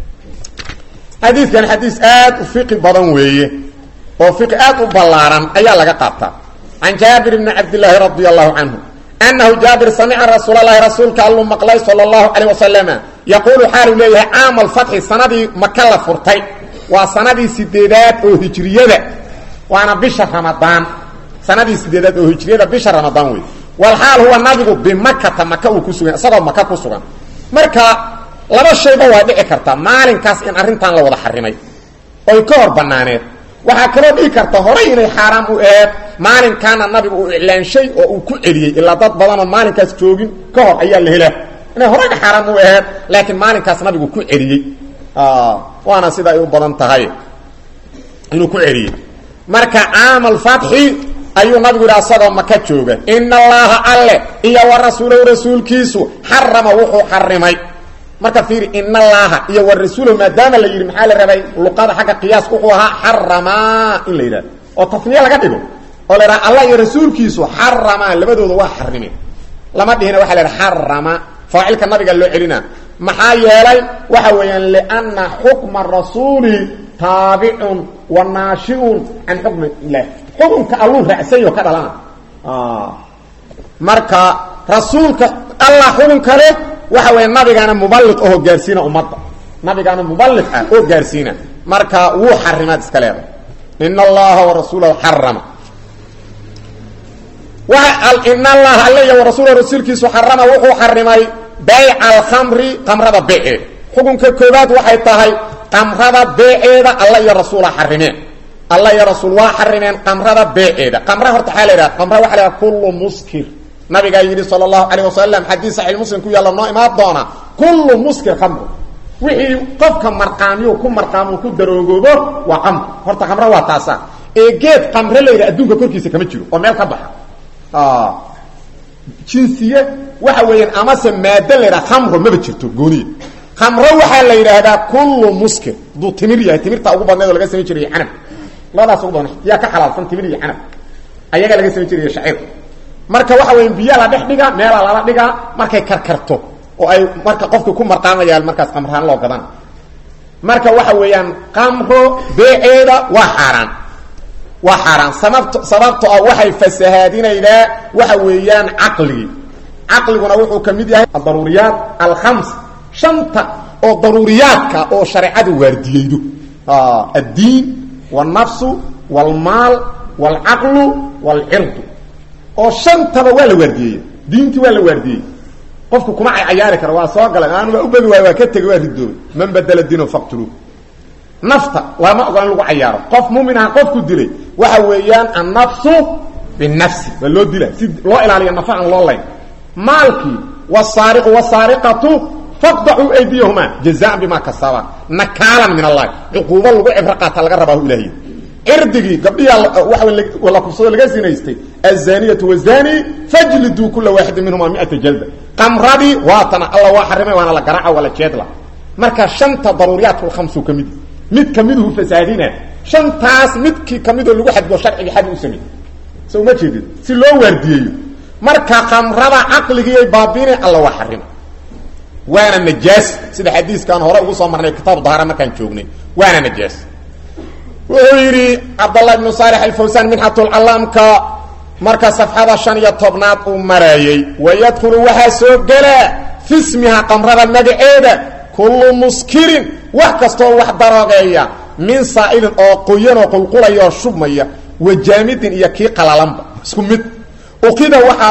حديث كان حديث فقه بدن ويه وفقه بلارن ايا لغا قاطا عن جابر بن عبد الله رضي الله عنه انه جابر سمع رسول الله رسولك الله مقلي صلى الله عليه وسلم يقول حال ليه عام الفتح سندي مكه فرتي وسندي سديدات او هجريه وانا بشهر رمضان سندي سديدات او هجريه بشهر رمضان ويه والحال هو النبي بمكة مكة وكسوغان صدق مكة كسوغان marka laba shay ba waa dhici karta maalinkaas in arintan la wada xarimay oo ka hor banaaneed waxa kale dhici karta hore inay xaraam u ahayd maalinkan nabigu uu iclaan shay oo uu ku celiyay ila dad badan oo maalinkaas joogin ka hor ayaa la helaa inay hore xaraam u ahayd laakiin maalinkaas nabigu ku celiyay waana sida ay u badan tahay inuu ku celiyay marka aamal fathi ayu nabigu raasada maka jooga inna allaha alla iyo wa rasuuluhu rasuulkiisu harrama wuxuu xarimay marka fiir inna allaha iyo wa rasuuluhu maadaama la yiri maxaa la rabay luqada xaqa qiyaas wuxuu ahaa harrama in la yiraahdo oo tafniya laga dhigo oo la yiraahdo allah iyo rasuulkiisu harrama labadooda waa xarimay lama dhihina waxa la yiraahdo harrama faa'ilka nabiga loo celina maxaa yeelay waxa weeyaan li'anna hukma rasuuli taabi'un wa naashi'un an hukmi illah xukunka Allah raacsayo ka dhalana marka rasuulka Allah xukunka leh waxa way nabigana muballigh oo gaarsiina ummadda nabigana muballigh oo gaarsiina marka wuu xarimaad iska leeyahay inna allaha wa rasuuluhu harrama wa inna allaha alayhi wa rasuuluhu rasuulkiisu harrama wuxuu xarimay bay' al-khamri qamrada bay'e xukunka koobaad waxay tahay qamrada beeceeda alla iyo rasuul xarimeen alla iyo rasuul waa xarimeen qamrada beeceeda qamra horta xal ila qamra waxa la kullu muskir nabiga yiri sallallahu alayhi wasallam hadith sahih muslim ku yalla noo imaad doona kullu muskir khamr wixii qofka marqaamiyo ku marqaamo ku daroogobo waa qamr horta qamra waa taasa geed qamra leeyahay adduunka korkiisa kama jiro oo meel ka baxa jinsiye waxa weeyaan ama se maada leeyahay khamr ma jirto gooniye khamra waxa la yiraahdaa kullu muskir du timir yahay timirta ugu badneed laga sameeyay jiray canab labadaas ugu badneed yaa ka xalaalsan timir iyo canab ayaga laga sameeyay jiray shacir marka waxa weeyaan biyo la dhex dhiga meel la dhiga markay karkarto oo ay marka qofku ku marqaamayaan markaas qamraan loo gadan marka waxa weeyaan qamro beeceeda waa xaraan sababto waxay fasahaadinaydaa waxa weeyaan aqliguna wuxuu kamid yahay daruriyat al-khams shanta oo daruriyaadka oo shariicadu waardiyaydo ad-diin wal-nafs wal-maal wal-aql wal-ird oo shantaba waa la waardiyay diinti waa la waardiyay qofku kuma ciyaari karo waa soo galay aanu u badi waa ka tagay waa ridooy man badala diinu faqtulu nafta lama ogaan lagu ciyaaro qof muumin ah qofku dilay waxa weeyaan an-nafsu bin-nafs waloo dilay si loo ilaaliyo nafaan loo leey maalki was-sariqu was-sariqatu faqdu aydiyahuma jazaan bima kasaba nakalan min Allah uquba lagu ibraqata laga rabaa ilaahi irdigi gabdhiya waxa wala kusoo laga sinaystay az-zaniyatu waz-zani fajlidu kull wahid minhuma 100 jalda qamradi waatana Allah waa xarimay waana la garaaca wala jeedla marka shanta daruriyaadku khamsu kamid mid kamiduhu fasaadina shantaas midkii kamidoo lagu xadbo sharciga xad u sameeyay soo ma jeedid si loo waardiyeeyo marka qamrada aqliga ay baabine Allah waa xarimay waana najaas sida xadiiskan hore ugu soo marnay kitaab dahara markaan joognay waana najaas ويري عبد الله بن صالح الفوزان من حط العلامك مركز صفحه 15 ومرايي ويدخل وحاسو غلا في اسمها قمرة مدعيده كل مسكر وحكستو وحدرغيا من سائل او قيان او قلقليا شبميا وجامد يكي قلالم اسكو مد وقيده waxa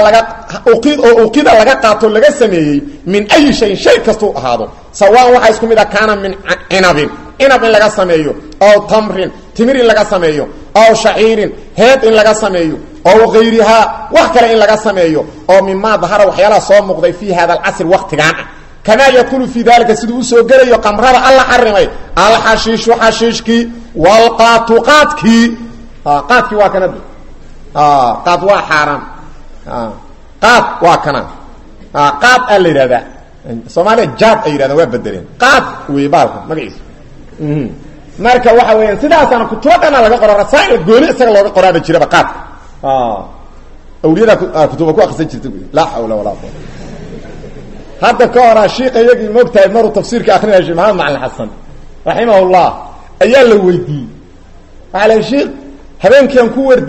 laga qaato laga sameeyay min ay shay kasto ahaado sawaan waxa isku mid ah kana min inabin in laga sameeyo oo tamrin timirin laga sameeyo oo shaciirin heed in laga sameeyo oo غيرها wax kale in laga sameeyo oo mimma dhahara waxyaala soo muuqday fi hada al-asr waqtigan kama yakulu fi dalika siduu soo galayo qamrada Allah xarimay al-hashish wa hashishki wal qatuqatki qatki waa kana qad waa haram qad waa kana qad al-irada Soomaaliya jaad ay yiraahdaan waa bedeleen qad way baalka magaciisa marka waxa weeyaan sidaas aan ku toodana laga qoraa rasaa'il gooni isaga looga qoraaba jiraba qaad awliyada kutuba ku akhrisan jirtay la hawla wala quwwata hadda ka hore sheekayagi moogtahay maru tafsiirka akhrinaya Sheekh Maxamed Macalin Xasan rahimahullah ayaa la weydiiyay ala sheekh habeenkii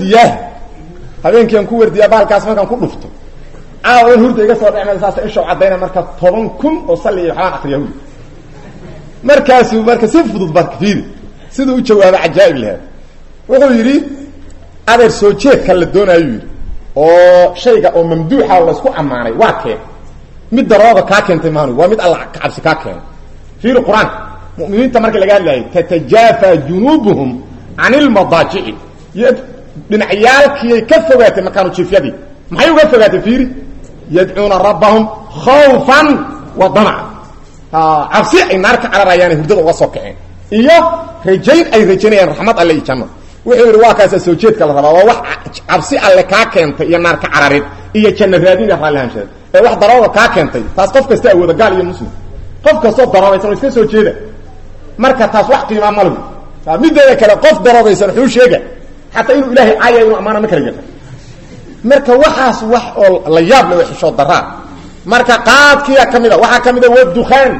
aan ku wardiyaa baalkaas markaan ku dhufto aan hurda iga soo dhacay saas isha cadayna marka 10,000 oo salli waxaan akhriyaa markaasuu marka si fudud barkiiri sidoo u jawaab ajaa'ib leh wuxuu yiri adeer soo jeedka la doonayo oo shayga oo mamduuxa la isku amaanay waa kee mid darooda ka keentay maanu waa mid Allah ka cabsi ka keenay fiir quraan mu'miniinta marka laga hadlayo tatajafa junubuhum anil madaji'i dhinacyaalkii ka fogaatay makaanu jiifyadii maxay uga fogaatay fiiri yad'una rabbahum khawfan wa dama'a cabsi ay naarka cararayaan hurdada uga soo kaceen iyo rajayn ay rajaynayaan raxmad alle iyo janno wuxuu yiri waa kaas soo jeedka la rabaa waa wax cabsi alle ka keentay iyo naarka cararid iyo janno raadin raalahansheed ee wax darooda ka keentay taas qof kasta awooda gaal iyo muslim qof kasta daroobaysan iska soo jeeda marka taas wax qiimo ma leh midda kale qof daroobaysan wuxuu sheegay hatta inuu ilaahay aayayo inuu amaana ma kala gato marka waxaas wax oo la yaab leh wax soo daraa marka qaadkiya kamida waxa kamida waa dukhaan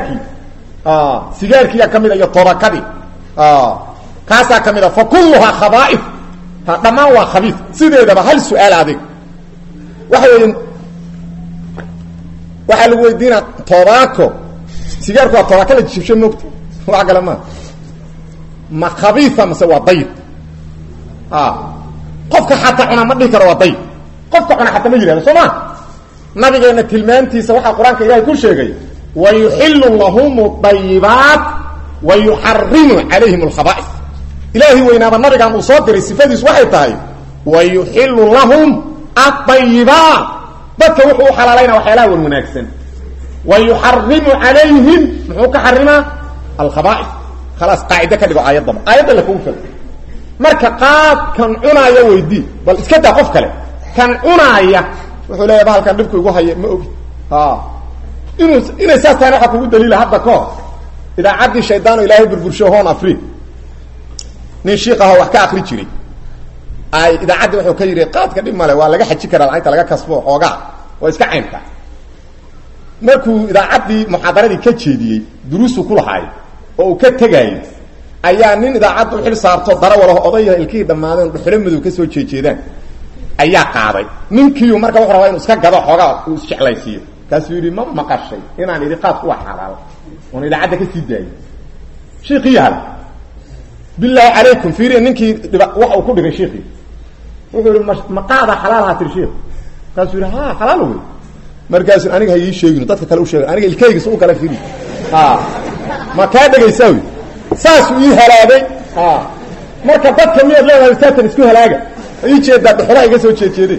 sigaarkiya kamida iyo toobakadi kaasa kamida fa kulluha khaba'ith dhamaan waa khabith sideedaba hal su'aal adig waxa lagu weydiina toobako sigaarku waa toobaka la jibsho moogta waxa kale ma khabitha mase waa dayib qofka xataa cuna ma dhihi karo waa dayib qofka cuna xataa ma yiraahdo Soomaa nabigeena tilmaantiisa waxa quraanka Ilaahay ku sheegay ويحل لهم الطيبات ويحرم عليهم الخبائث إلهي وإنا بالنبي قام أصدر الصفات وحي تاي ويحل لهم الطيبات بك وحو حلالين وحلال والمناكسين ويحرم عليهم محوك حرمها الخبائث خلاص قاعدة كده آيات ضم آيات اللي كون فيه marka qaadkan cunaya weydii bal iska daa qof kale kan cunaya wuxuu leeyahay halkan dhibku igu haye ma ogi inay saastaan waxa kugu daliila hadda ko idaacadii shaydaan ilaahay burbursho hoon afriid nin sheekha wax ka akhri jiray ay idaacadii wuxuu ka yiri qaadka dhib male waa laga xaji karaa lacagta laga kasbo xoogaa waa iska caynta markuu idaacadii muxaadaradii ka jeediyay duruusu ku lahaay oo uu ka tagay ayaa nin idaacad u xil saarto darawal odayga ilkii dhamaadeen dhuxule madow ka soo jeejeedaan ayaa qaaday ninkii marka wuxuu rabaa inuu iska gado xogaa uu jeclaysiyo kaas yiri ma maqashay inaan iri qaad ku xalaal oo idaacada ka sii daayay sheekhi hal billahi alaykum fiiri ninkii waxa uu ku dhigay sheekhi wuxuu yiri ma qaada xalaal ha tir sheekh kaas yiri ha xalaal weey markaas aniga hay sheegin dadka kale u sheegay aniga ilkayga soo kala fiiri ma ka dhagaysaa saas uu halaaday marka dadka miyad leedahay saatan isku halaaga ay jeeda dhuxula iga soo jeejeeday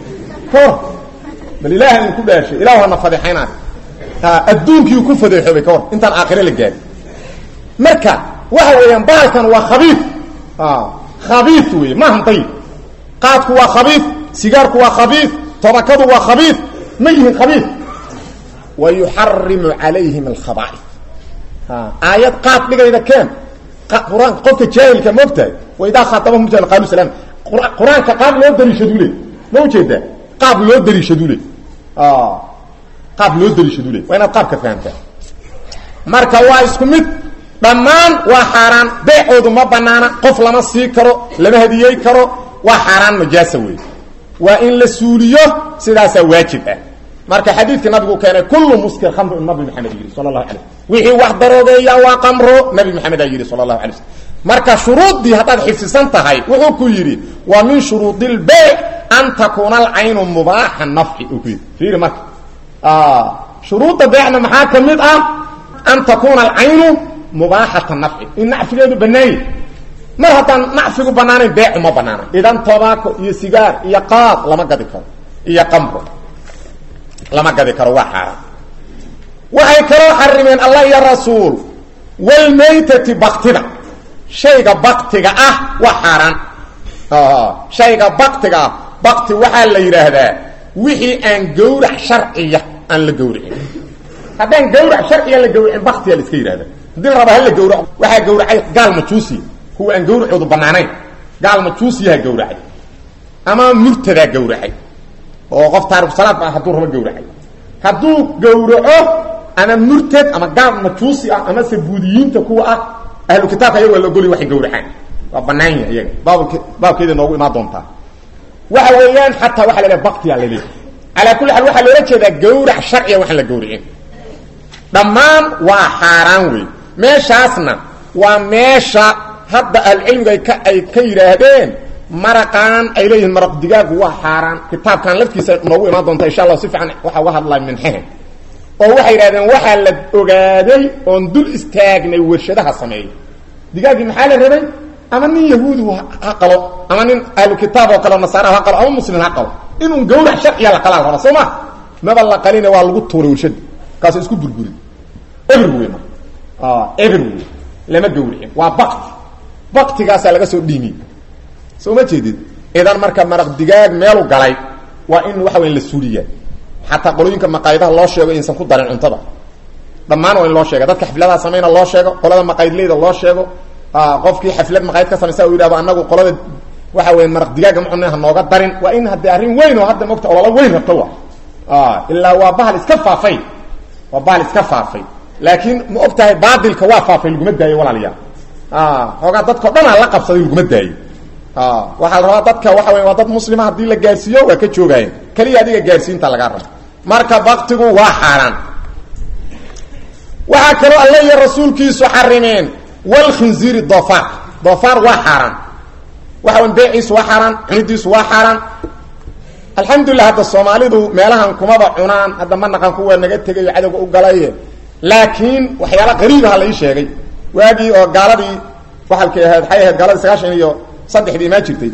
bal ilaahay ku dhaashay ilaahu na fadixayna adduunkii ku fadeexay ka hor intaan aakhire la gaari marka waxa weeyaan baalkan waa khabiif khabiif weey ma han tayib qaadku waa khabiif sigaarku waa khabiif tabakadu waa khabiif ma yihiin khabiif wa yuharrimu alayhim al-khaba'ith آيات قاط بقى إذا كان قرآن قفك جاهل كمبتاي وإذا خاطبهم مبتاي قالوا سلام قرآن كقاب لو دري شدولي موجود ده قاب لو دري شدولي قاب لو دري شدولي وين القاب كفهمتها marka waa isku mid dhamaan waa xaraan beecoodu ma banaana qof lama sii karo lama hadiyay karo waa xaraan majaasa weey waa in la suuliyo sidaas waajib ah marka xadiidka nabigu keenay kullu muskir khamru nabi maxamed sallallahu alayhi wixii wax daroodeeya waa qamro nabi maxamed ayiri sallallahu alayhi marka shuruudii hadaad xifsisan tahay wuxuu ku yiri wa min shuruudil bay' an takuna al-aynu mubahan naf'i ubi fiir marka shuruudda bay'na maxaa kamid ah an takuna al-aynu mubahatan naf'i in nafcigeedu banaay mar hadan nafcigu banaanay bay' ma banaana idan tabaako iyo sigaar iyo qaad lama gadi karo iyo qamro lama gadi karo waa xaraam waxay karo xarimeen allah ya rasuul wal maytati baqtida shayga baqtiga ah waa xaraam shayga baqtiga baqti waxa la yiraahdaa wixii aan gowrac sharciya aan la gowricin hadaan gowrac sharciya la gowricin baqtiga la iska yiraahdaa hadii raba hal la gowrac waxa gowracay gaal majuusi huwa aan gowracoodu banaanayn gaal majuusi ha gowracay ama murtada gowracay oo qof taariikh salaad baa haduu raba gowracay haduu gowraco ama murtad ama gaal majuusi ah ama sabuudiyiinta kuwa ah ahlu kitaabka ayaga la goli waxay gowracaan waa banaan yahay baabkeeda noogu imaan doontaa waxa weeyaan hatta waxa la baqtiya la leeyahay ala kulli hal waxa loo jeedaa gowrac sharciya waxa la gowracin dhamaan waa xaraan weey meeshaasna waa meesha hadda al-ilmiga ay ka yiraahdeen maraqan ay leeyihiin maraq digaag waa xaraan kitaabkan lafkiisa noogu imaan doonta insha Allah si fiican waxa uga hadlay min xehe oo waxay yiraahdeen waxa la ogaaday on dul istaagnay warshadaha sameeyay digaagi maxaa la rabay ama nin yahuudi ha qalo ama nin ahlu kitaab oo kale nasaara ha qalo ama muslim ha qalo inuu gowrac sharciya la qala rabo soo ma maba la qalina waa lagu tuuray warshad kaas isku burburin everywhere everywhere lama gowricin waa baqtigaas laga soo dhiimi soo ma jeedid idan marka maraq digaag meel u galay waa in waxa weyn la suuliyaa hatta qolooyinka maqaayadaha loo sheego insan ku darin cuntada dhamaan waa in loo sheego dadka xafladaha sameeyna loo sheego qolada maqaayadleeda loo sheego qofkii xaflad maqaayad ka sameeyay uu yiraahdo anagu qolada waxa weyn maraq digaaga ma cunnaha nooga darin waa in hadda arrin weyn oo hadda mogta olala weyn rabto illa waa bahal iska faafay waa bahal iska faafay laakiin ma ogtahay baadilka waa faafay laguma daayo walaaliyaa hoga dadka dhan la qabsaday laguma daayo waxa la rabaa dadka waxa weyn waa dad muslima hadii la gaarsiiyo waa ka joogayeen kaliya adiga gaarsiinta laga rabo marka baqtigu waa xaraan waxa kale Allah iyo rasuulkiisu xarimeen wal khinzir dafar waa xaraan waxa weyn beeciisu waa xaraan cunidiisu waa xaraan alxamdulillah hadda Soomaalidu meelahan kumaba cunaan hadda ma naqan kuwa naga tagay cadawga u galay laakiin waxyaala qariib ah la ii sheegay waagii oo gaaladii waxalkay ahayd waxay ahayd gaaladii 93 ma jirtay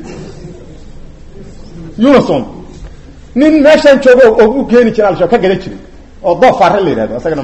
Yunus nin meeshan joogo oo u keeni jiray al-shabaab ka gada jiray oo doofaar la yiraahdo asagana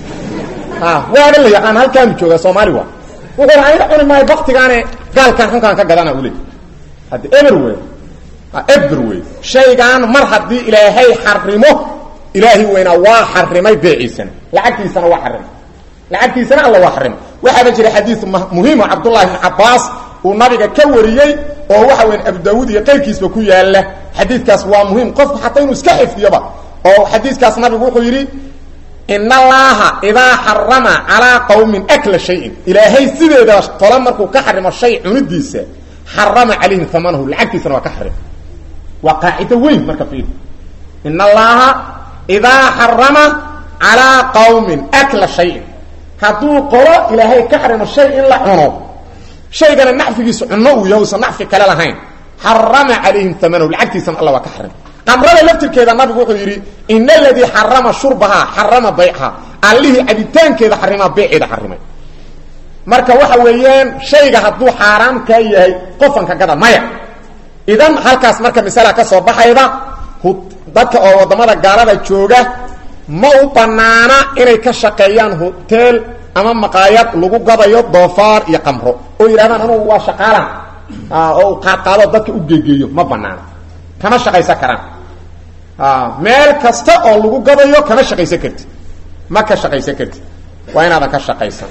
waa la yaqaan halkaan jooga Soomaali waa wuxuu raayay cunimay waqtigaane gaalkan xunkaan ka gadana u leeyahay hada everywhere shaygan mar hadii ilaahay xarimo ilaahi weyna waa xarimay beeciisana lacagtiisana waa xarimay lacagtiisana Allah waa xarimay waxa jira xadiis muhiim ah Abdullah ibn Abbas uu nabiga ka wariyay oo waxa weyn Abu Daawud iyo qeyrkiisba ku yaala xadiiskaas waa muhiim qofka xataa inuu iska xifdiyaba oo xadiiskaas nabigu wuxuu yiri inna allaha idha harrama ala qaumin akla shay'in ilaahay sideeda tola markuu ka xarimo shay cunidiisa harrama alayhim thamanahu lacagtiisana waa ka xarim waa qaacida weyn marka fiir inna allaha idha harrama ala qaumin akla shay'in haduu qoro ilaahay ka xarimo shay in la cuno shaygana nacfigiisu cunno uu yahay nacfi kale lahayn harrama alayhim thamanahu lacagtiisana Allah waa ka xarim qamrada laftirkeeda nabigu wuxuu yiri inna alladhi harrama shurbaha harrama bay'aha allihi abitaankeeda harrama bay'eeda harrimay marka waxa weeyaan shayga haduu xaraam ka yahay qofanka gada maya idan halkaas marka misala ka soo baxayda dadka oo wadamada gaalada jooga ma u banaana inay ka shaqeeyaan hotel ama maqaayad lagu gadayo doofaar iyo qamro oo yiraahdaan anigu waa shaqaalan oo qaado dadka u geegeeyo ma banaana kama shaqaysan karaan meel kasta oo lagu gadayo kama shaqaysan kartid ma ka shaqaysan kartid waa inaad ka shaqaysan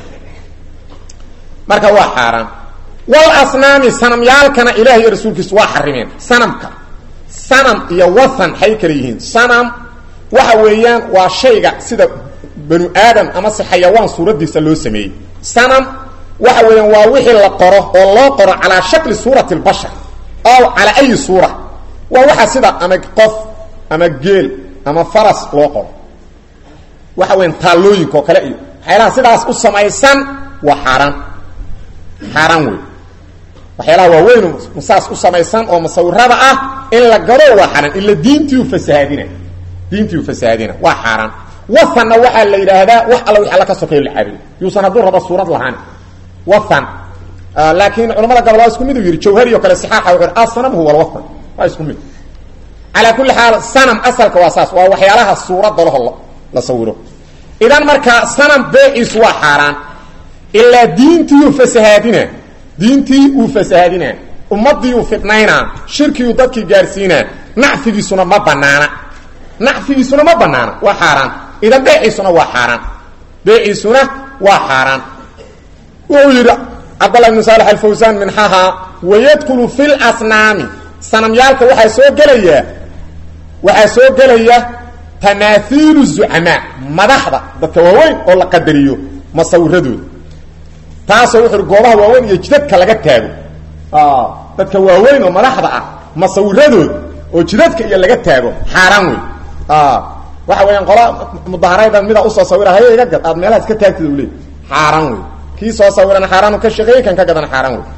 marka waa xaraan wal asnaami sanamyaalkana ilaahay rasuulkiisu waa xarimeen sanam iyo wathan hay kala yihiin sanam waxa weeyaan waa shayga sida banu aadam ama si xayawaan suuradiisa loo sameeyay sanam waxa weeyaan waa wixii la qoro oo loo qoro ala shakli suurati al-bashar aw ala ay suura waa waxa sida ama qof ama geel ama faras loo qoro waxa weyn taalooyinka kale iyo waxyaalaha sidaas u samaysan waa xaraan weey waxyaalaha waa weyn musaas u samaysan oo masawirada ah in la garo waa xaraan illa diintii fasaadina waa xaraan wathana waxa la yiraahdaa wax alla wixii alla ka sokeeyo la xariir yuusan haduu raba suurad lahaan wathan laakiin culimada gabadha isku mid u yiri jawhari oo kale saxaaxa wuxuu asnam huwa wathan waa isku mid ala kulli xaal sanam asalka waa saas waa waxyaalaha suurada la sawiro idan marka sanam beecis waa xaraan illa diintii uu fasaadina ummadii uu fitnayna shirki uu dadkii gaarsiina nacfigiisuna ma banaana waa xaraan idan beecisuna waa xaraan uu yiri Abdullah ibn Salih al-Fawzan min haha wayadkhulu fil asnami sanamyaalka waxa soo galaya tamaathilu zu'ama madaxda dadka waaweyn oo la qadariyo masawiradooda taasoo wuxuu goobaha waaweyn iyo jidadka laga taago dadka waaweyn oo madaxda ah masawiradooda oo jidadka iyo laga taago xaraan weey waxa weeyaan qola mudaharayda mid u soo sawirahay iga gad aad meelaha iska taagtid u leeyahay xaraan weey kii soo sawirana xaraan ka shaqeeyay kan ka gadan xaraan weey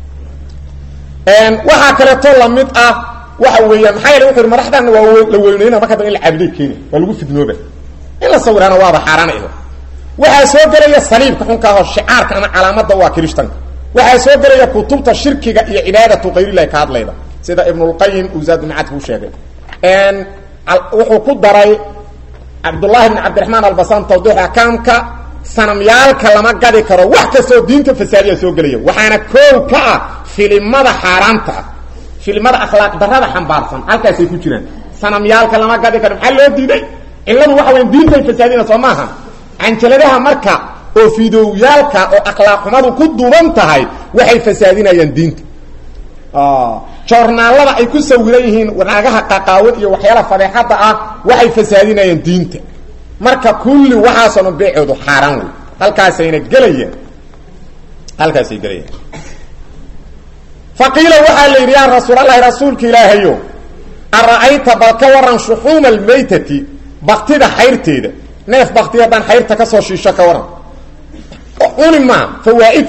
waxa kale to la mid ah waxa weeyaan maxay wuxuu madaxdan waa la weynayna marka in la cabdi keenay waa lagu fidnooba in la sawirana waa xaraan ah waxa soo galaya saliibka xunka ah shicaarka ama calaamada waa kirishtanka waxa soo galaya kutubta shirkiga iyo cibaadatu qeyrillahi ka hadlayda sida ibn al-qayyim uzad ma'ad uu sheegay wuxuu ku daray Abdullah ibn Abdurrahman al-Basan tawdiih ahkaamka sanamyaalka lama gadi karo wax kastoo diinta fasaadiya soo galaya waxaana koow ka ah filimada xaraanta filimada akhlaaq darrada xambaarsan halkaas ay ku jiraan sanamyaalka lama gadi karo maxaa loo diiday illadu waxa weyn diinta fasaadina Soomaha anjaladaha marka oo fiidiyoyaalka oo akhlaaq xumadu ku duuban tahay waxay fasaadinayaan diinta joornaalada ay ku sawiran yihiin wanaagaha qaqaawad iyo waxyaalaha fadeexada ah waxay fasaadinayaan diinta marka kulli waxaasoo beecoodu xaraan weey halkaasayna galayeen faqiila waxa la yiri ya rasuulullaahi rasuulka ilaahayo ara'ayta balka waran shuhum almaytati baqtida xayrteeda neef baqtiyadan xayrta ka soo shiisho ka waran unima fawaid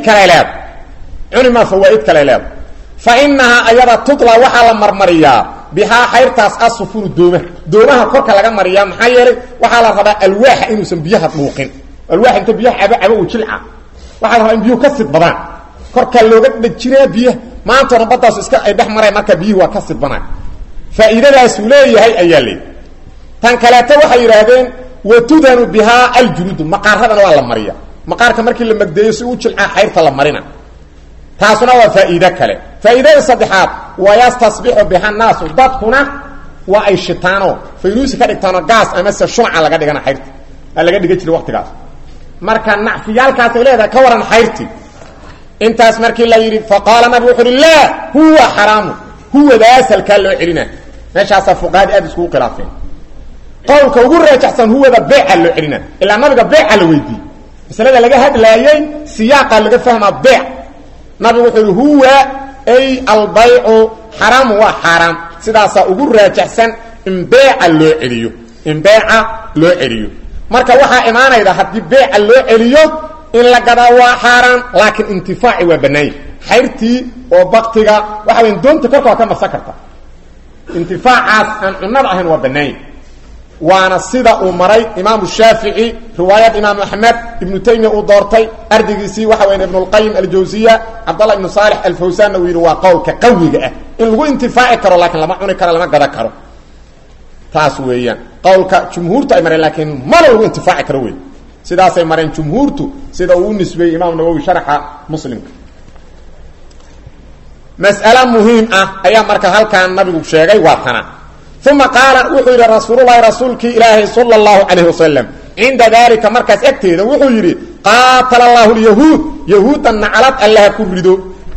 kala leeb fa innaha ayada tutla waxa la marmariya biha xayrtaas asfur doomaha korka laga mariya maxay yeelay waxa la rabaa alwaax inuusan biyaha dhuuqin alwaax inta biyaha cabo uu jilca waxa rabaa in biyo ka sid badaan korka looga dhajiraa biyaha maanta nabadaas iska ay dhex maray marka biyo waa ka sid banaan faa'iidadaas uu leeyahay ayaa leeyahay tan kaleeto waxay yiraahdeen watudanu biha aljulud maqaaradana waa la mariya maqaarka markii la magdeeyo si uu jilca xayrta la marina taasuna waa faa'iido kale faa'iidada saddexaad waa yastasbihu biha naas dadkuna waa ay shitaano faynuusi ka dhigtaano gaas ama se shumca laga dhigana xayrta laga dhiga jiray waqtigaas marka nacfiyaalkaas ay leedahay ka waran xayrti intaas markii la yiri faqala nabi wuxuu la huwa haram huwa daasalka loo celina meeshaas fuqaad aad isku khilaafeen qowlka ugu raajixsan huwa bai'a loo celina ila nabiga bai'a la weydii masalada laga hadlaayay siyaaqa laga fahmaa bai' nabi wuxuu huwa ay al-bay'u haram wa haram sidaas ugu raajixsan in bai'a loo celiyo in bai'a loo celiyo marka waxa iimaanayda hadii bai'a loo celiyo in la gadaa waa xaraan laakiin intifaaci waa banaay xayrtii oo baqtiga waxa weyn doonta korka ka marsan karta intifaacaas aan cunnada ahayn waa banaay waana sida uu maray imaam shaafici riwaayad imaam ahmed ibn taymiyyah uu doortay ardigiisi waxa weyn ibn al-qayyim al-jawziyya abdullah ibn salih al-fawzan uu yiri waa qowlka qawiga ah in lagu intifaaci karo laakiin lama cuni karo lama gada karo taas weeyaan qowlka jumhuurta ay mareen laakiin ma lagu intifaaci karo weey sidaasay mareen jumhuurtu sida uu nisbay imaam nawawi sharxa muslimka mas'ala muhiim ah ayaa marka halkaan nabigu sheegay waa tana ثم قال وحير رسول الله رسولك إلهي صلى الله عليه وسلم عند ذلك مركز اكتيد وحير قاتل الله اليهود يهودا نعلت الله كبردو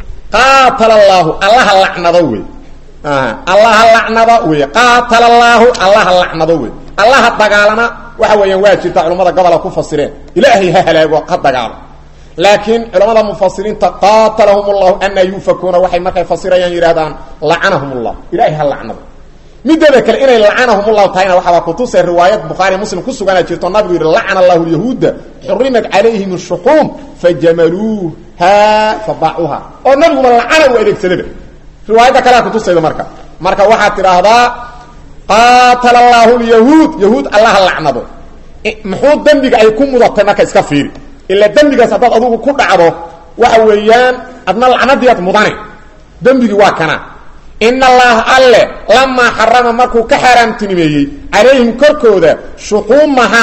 قاتل الله اللعنة ذوي الله اللعنة ذوي قاتل الله اللعنة ذوي الله الدقالنا وحويا واجب علماء قبل كفصرين إلهي هلا وقد دقال لكن علماء المفسرين قاتلهم الله أن يوفكون وحي مركز فصيرين يرادان لعنهم الله إلهي اللعنة midda kale inay la'anahum Allah ta'ala waxa ku tusay riwaayad Bukhari Muslim ku sugan jirto nabigu yiri la'ana Allahu al-yahuud hurrimat alayhim ash-shuhum fajamaluha fada'uha oo nabigu la'ana u adeegsaday riwaayada kale ku tusay marka waxa tiraahdaa qatala Allahu al-yahuud yahuud Allah la'nado muxuu dambiga ay ku mudatay marka iska fiiri illa dambigaas hadad adigu ku dhacdo waxa weeyaan adna la'nadiyad mudane dambigi waa kana إن الله ألا لما حرم مركو كحرام تنميي عليهم كركودا شحومها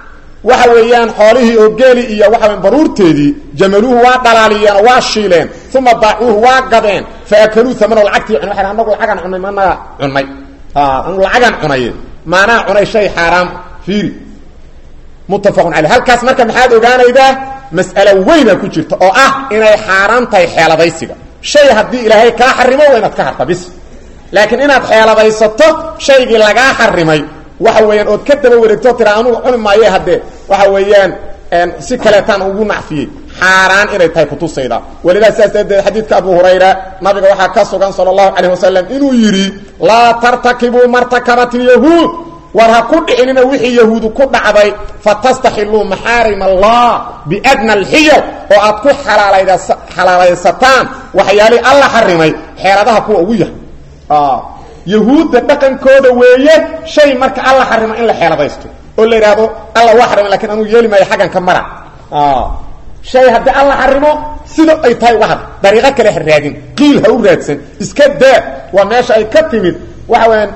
وحويان حوله وقالي إيا وحوين برورتيدي جملوه وقلاليان واشيلين ثم باعوه وقضين فأكلوه ثمن العكتي يعني وحنا نقول العقن عني مانا عني نقول العقن عني مانا عني شيء حرام فيري متفق عليه هل كاس مركب حادو قانا إذا مسألة وين كجرت أو إنه حرام تاي حيالة ديسيقا شيء هدي إلهي كا حرمه وإنك كهرت بس لكن إنك حيالة ديسته شيء لغا حرمي وحويان أود كتب ورقتو ترانو علم ما يهدي وحويان سكالتان وقومع فيه حاران إنه تاي فتو سيدا ولذا سيد حديث أبو هريرة نبي وحا كسوغان صلى الله عليه وسلم إنه يري لا ترتكبوا مرتكبة اليهود ورها كل إننا وحي يهود كل عضي فتستحلوا محارم الله بأدنى الحيل وأتكو حلالي ستان وحيالي الله حرمي حيالها كو أوية يهود دقن كودا ويه شيء مرك الله حرمي إلا حيالي يستو قول لي رادو الله وحرمي لكن أنه يلي ما يحقن كمرا شيء هدي الله حرمه سيدو أي تاي واحد طريقك له الرادين قيل هو رادسن اسكت ده وماشي أي كتمد وحوين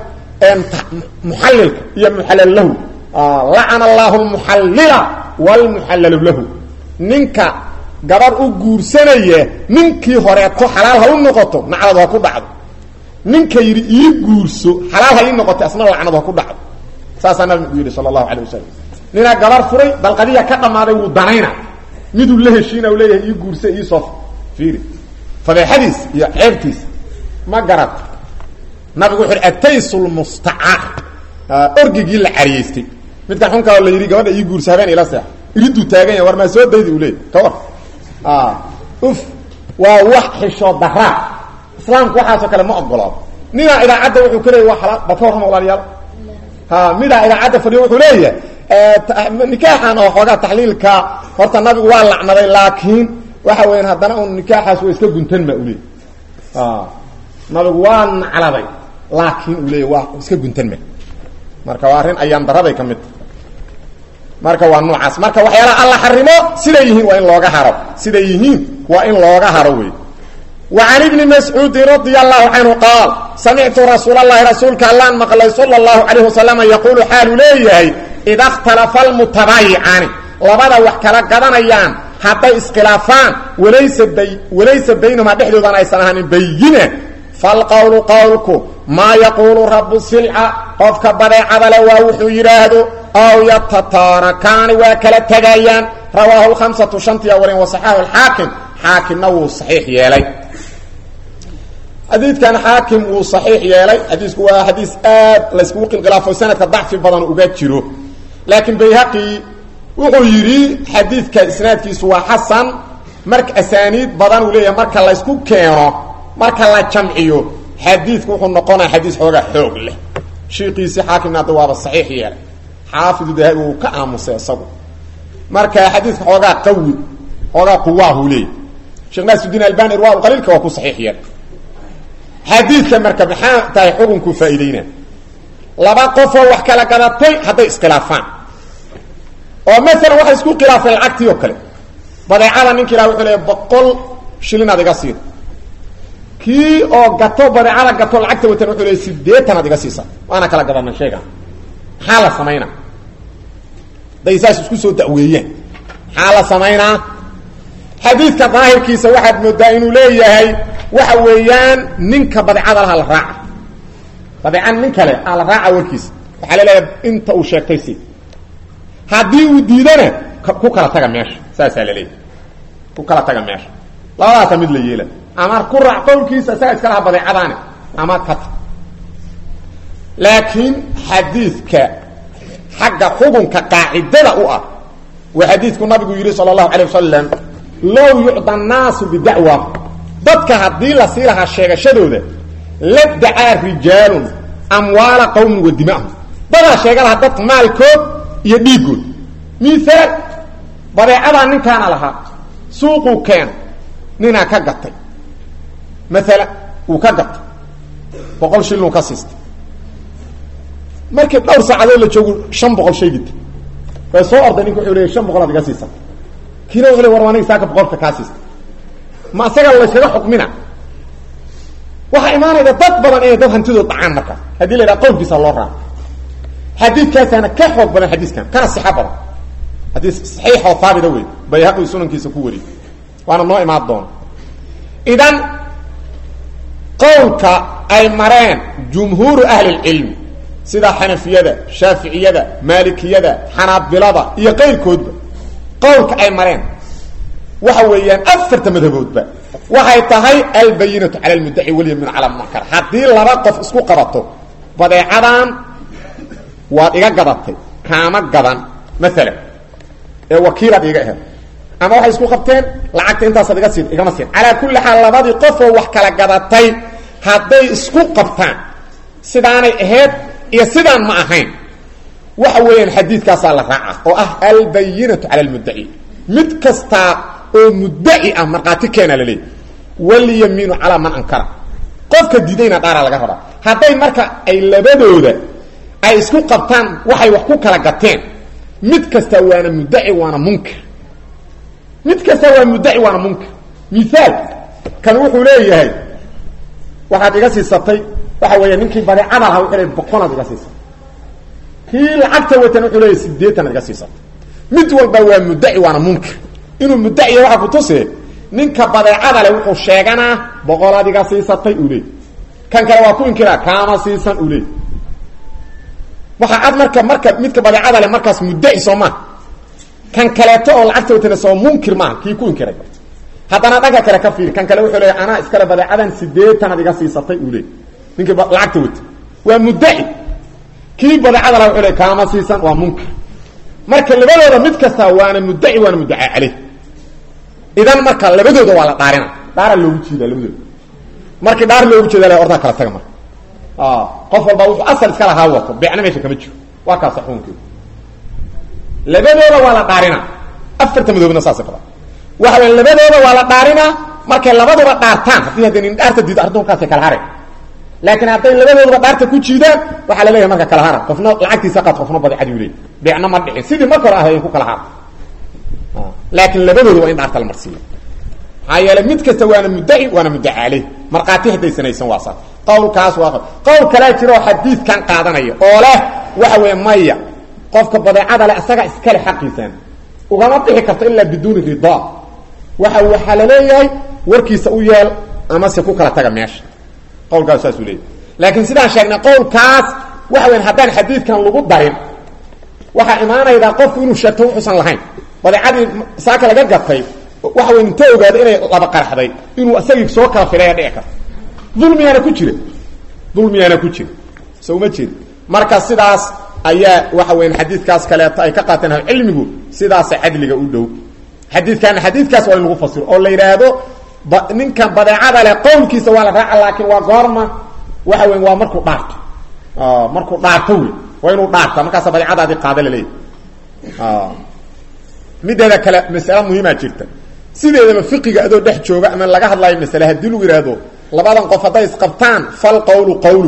محلل يا محلل له لعن الله المحلل والمحلل له نينكا غبر او غورسنيه نينكي هوريتو حلال ها نقطو نعلده ku dhacdo ninka yiri ii guurso xalaal ha noqoto asna lacnada ku dhacdo saasana yiri sallallahu alayhi wasallam nina gabar furay dalqadiya ka dhamaaday uu danayna miduu la heshiina uu leeyahay ii guurso ii soo fiiri fadhi hadis ya ceebtis ma garat nabigu wuxuu ataysul musta'ar orgigi la cariyeystay midka xunka la yiri gabadha ii guursadeen ila sax iridu taagan war ma soo daydi uu leeyahay ka war waa wax xisho dahra islaamku waxa kale ma ogolaado nina idaacada wuxuu kaleey wax la batooran walaaliyaal mida idaacada fadhiyo wuxuu leeyahay nikaahan oo xogaa taxliilka horta nabigu waa lacnaday laakiin waxa weyn hadana uu nikaaxaas way iska guntan ma uu leeyahay nabigu waa nacladay laakiin uu leeyahay waa iska guntan ma marka waa arin ayaan daraday kamid marka waa noocaas marka waxyaalaha alla xarimo siday yihiin waa in looga haro siday yihiin waa in looga haro wey وعن ابن مسعود رضي الله عنه قال سمعت رسول الله رسولك الله مقلي صلى الله عليه وسلم يقول حال ليه إذا اختلف المتبايعان لبدا وحكلا قدنيان حتى اسخلافان وليس بينما دحدودان اي سنهان بينه فالقول قولكم ما يقول رب السلعة قفك بديعة لو وحو يراهدو أو يتطاركان وكلا تغيان رواه الخمسة شنطي أولين وصحاه الحاكم حاكم نو صحيح يالي حديث كان حاكم وصحيح يالي حديث هو حديث لسكوك الغلاف وسنة الضعف بضان أباكره لكن بيهقي وغيري حديث كإسناد كيسوا حسن مرك أسانيد بضان وليه مرك الله يسكوك كيرو مرك الله جمعيه حديث كوحو نقونا حديث حوغا حوغ له شيقيسي حاكم نادواب الصحيح يالي حافظ ذهب وكأمس يصبر مرك حديث حوغا قوي حوغا قواه ليه شيخ ناس الدين الباني رواه قليل كواكو صحيح يالي حديث كمرك بحان تاي حكمكم فائدين لبا قفوا وحكلا قدتي حتى اسخلافان ومثلا واحد اسكو خلاف العقد وكله بدعاله نينكي لا وخله بقول شيلين ادغا سيد كي او غتو بدعاله غتو العقد وتن وخله 8 ادغا سيسا وانا كلا غدان شيغا حاله سمينا دايساس اسكو سو دعويين حاله سمينا حديث كظاهر كيسا واحد مدعين ليهي waxa weeyaan ninka badcada la raaca badcan nin kale ala raaca warkiis waxa la leeyahay inta uu sheegtay si hadii uu diidana ku kala taga meesha saasa la leeyahay ku kala taga meesha labadaas mid la yeela ama ku raac qowlkiisa saas kala badcadaana ama kat laakiin xadiiska xagga xukunka qaacidada u ah wa xadiisku nabigu yiri sallallahu alayhi wasallam law yu'ta an-nasu bid'wa dadka hadii la siilaha sheegashadooda la da'aa rijaalun amwaala qawm wa dimaa'hum bada sheegalaha dad maalkood iyo dhiigood miisal badeecada ninkaan laha suuqu keen nina ka gatay mesela uu ka gatay 100 shilin ka siistay markii dhowr saacadood la joogo 500 shay git way soo orday ninku wuxuu leeyahay 500 adiga siisa kiina wuxuu leeyahay warwaaniga saaka 100 ka siistay ما سجل الله كذا حكمنا وحيمانه ده ضد بدن ايه ده هنتيدو طعام marka hadii la qowm bi sallallahu hadithkaas ana ka xog badan hadithkan kana saxaabada hadith sahih oo thabit way bayhaqi sunankiisa ku wari waana noo imaad doon idan qowlka ay mareen jumhuur ahli ilm sida hanafiyada shafi'iyada malikiyada hanabilada iyo qeyrkoodba qowlka ay mareen waxa weeyaan afarta madhaboodba waxay tahay albayinatu ala almudda'i wal yamin ala munkar hadii laba qof isku qabato badeecadan waa iga gadatay kaama gadan mesela ee wakiilad iga ahayd ama waxay isku qabteen lacagta intaas adiga siid igama siid ala kulli hal labadi qof oo wax kala gadatay haday isku qabtaan sidaanay ahayd iyo sidaan ma ahayn waxa weeyaan xadiidkaas la raaca oo ah albayinatu ala almudda'i mid kasta oo mudda'i ah marqaati keena la leeyahay wal yaminu ala man ankara qofka diidayna dhaara laga rabaa haday marka ay labadooda ay isku qabtaan waxay wax ku kala gateen mid kasta waana mudda'i waana munkar mid kasta waa mudda'i waana munkar misaal kan wuxuu leeyahay waxaad iga siisatay waxa weeye ninkii badeecada lahaa wuxuu leeyahay 100 iga siisatay kii lacagta watan wuxuu leeyahay 80 iga siisatay mid walba waa mudda'i waana munkar inuu mudda'i waxa ku tusay ninka badeecada leh wuxuu sheeganaa 100 adiga siisatay u leeyahay kan kale waa ku inkira kaama siisan u leeyahay waxa aad marka midka badeecada leh markaas mudda'i sooma kan kale to oo lacagta watan soo munkir ma kii ku inkiray hadana dhaga kale ka fiir kan kale wuxuu leeyahay ana iskala badeecadan 80 adiga siisatay u leeyahay ninka lacagta watan waa mudda'i kii badeecada leh wuxuu leeyahay kaama siisan waa munkir marka labadooda mid kasta waana mudda'i waana mudda'i caleh idan marka labadooda waa la dhaarina dhaara loogu jeedaa labadooda markii dhaar loogu jeedaa orda kala taga marka qof walba wuxuu asal iska lahaa wato beecna meesha kama jiro waa ka saxuunka labadooda waa la dhaarina afarta madoobna saas qaba waxa weyn labadooda waa la dhaarina markay labadooda dhaartaan hadii hadii dhaarta diid ardoonkaas kala haray laakiin hadday labadooduba dhaarta ku jiidaan waxaa la leeyahay marka kala hara qofna lacagtiisa qaad qofna badeecadii leeyahay beecna ma dhicin sidii marka hore ahaayeen ku kala hara laakiin labadoodu waa in dhaarta la marsiiyo maxaa yeelay mid kasta waana muddaci waana muddaci caleyh markhaati hadday sanaysan waa saas qowlkaas waa qowl kalaa jiro oo xadiidkan qaadanaya oo leh waxa weeye maya qofka badeecada leh asaga iskale xaqiisaan ugama bixi karto ilaa biduuni ridaa waxaa la leeyahay warkiisa u yeel ama se ku kala taga meesha qowlkaas saasuu leeyahay laakiin sidaan sheegnay qowlkaas waxa weyan haddaan xadiidkan lagu darin waxaa imaanaydaa qofku inuu sheegto wuxuusan lahayn badeecadii saaka laga gatay waxa weyn inta ogaado inay laba qarxday inuu asagii soo kala filaya dhici karto dulmiyaana ku jira soo ma jeed marka sidaas ayaa waxa weyn xadiidkaas kaleeto ay ka qaateen cilmigu sidaas cadliga u dhow xadiidkaas waa in lagu fasiro oo la yiraahdo ninkan badeecada leh qowlkiisa waa la raaca laakiin waa goorma waxa weyn waa markuu dhaarto wey waa inuu dhaarta markaas badeecadaadii qaada la leeyahay mideeda kale mas'ala muhiima jirta sideedaba fiqiga adoo dhex jooga ama laga hadlayo mas'ala hadii lagu yiraahdo labadan qof haday isqabtaan fal qawlu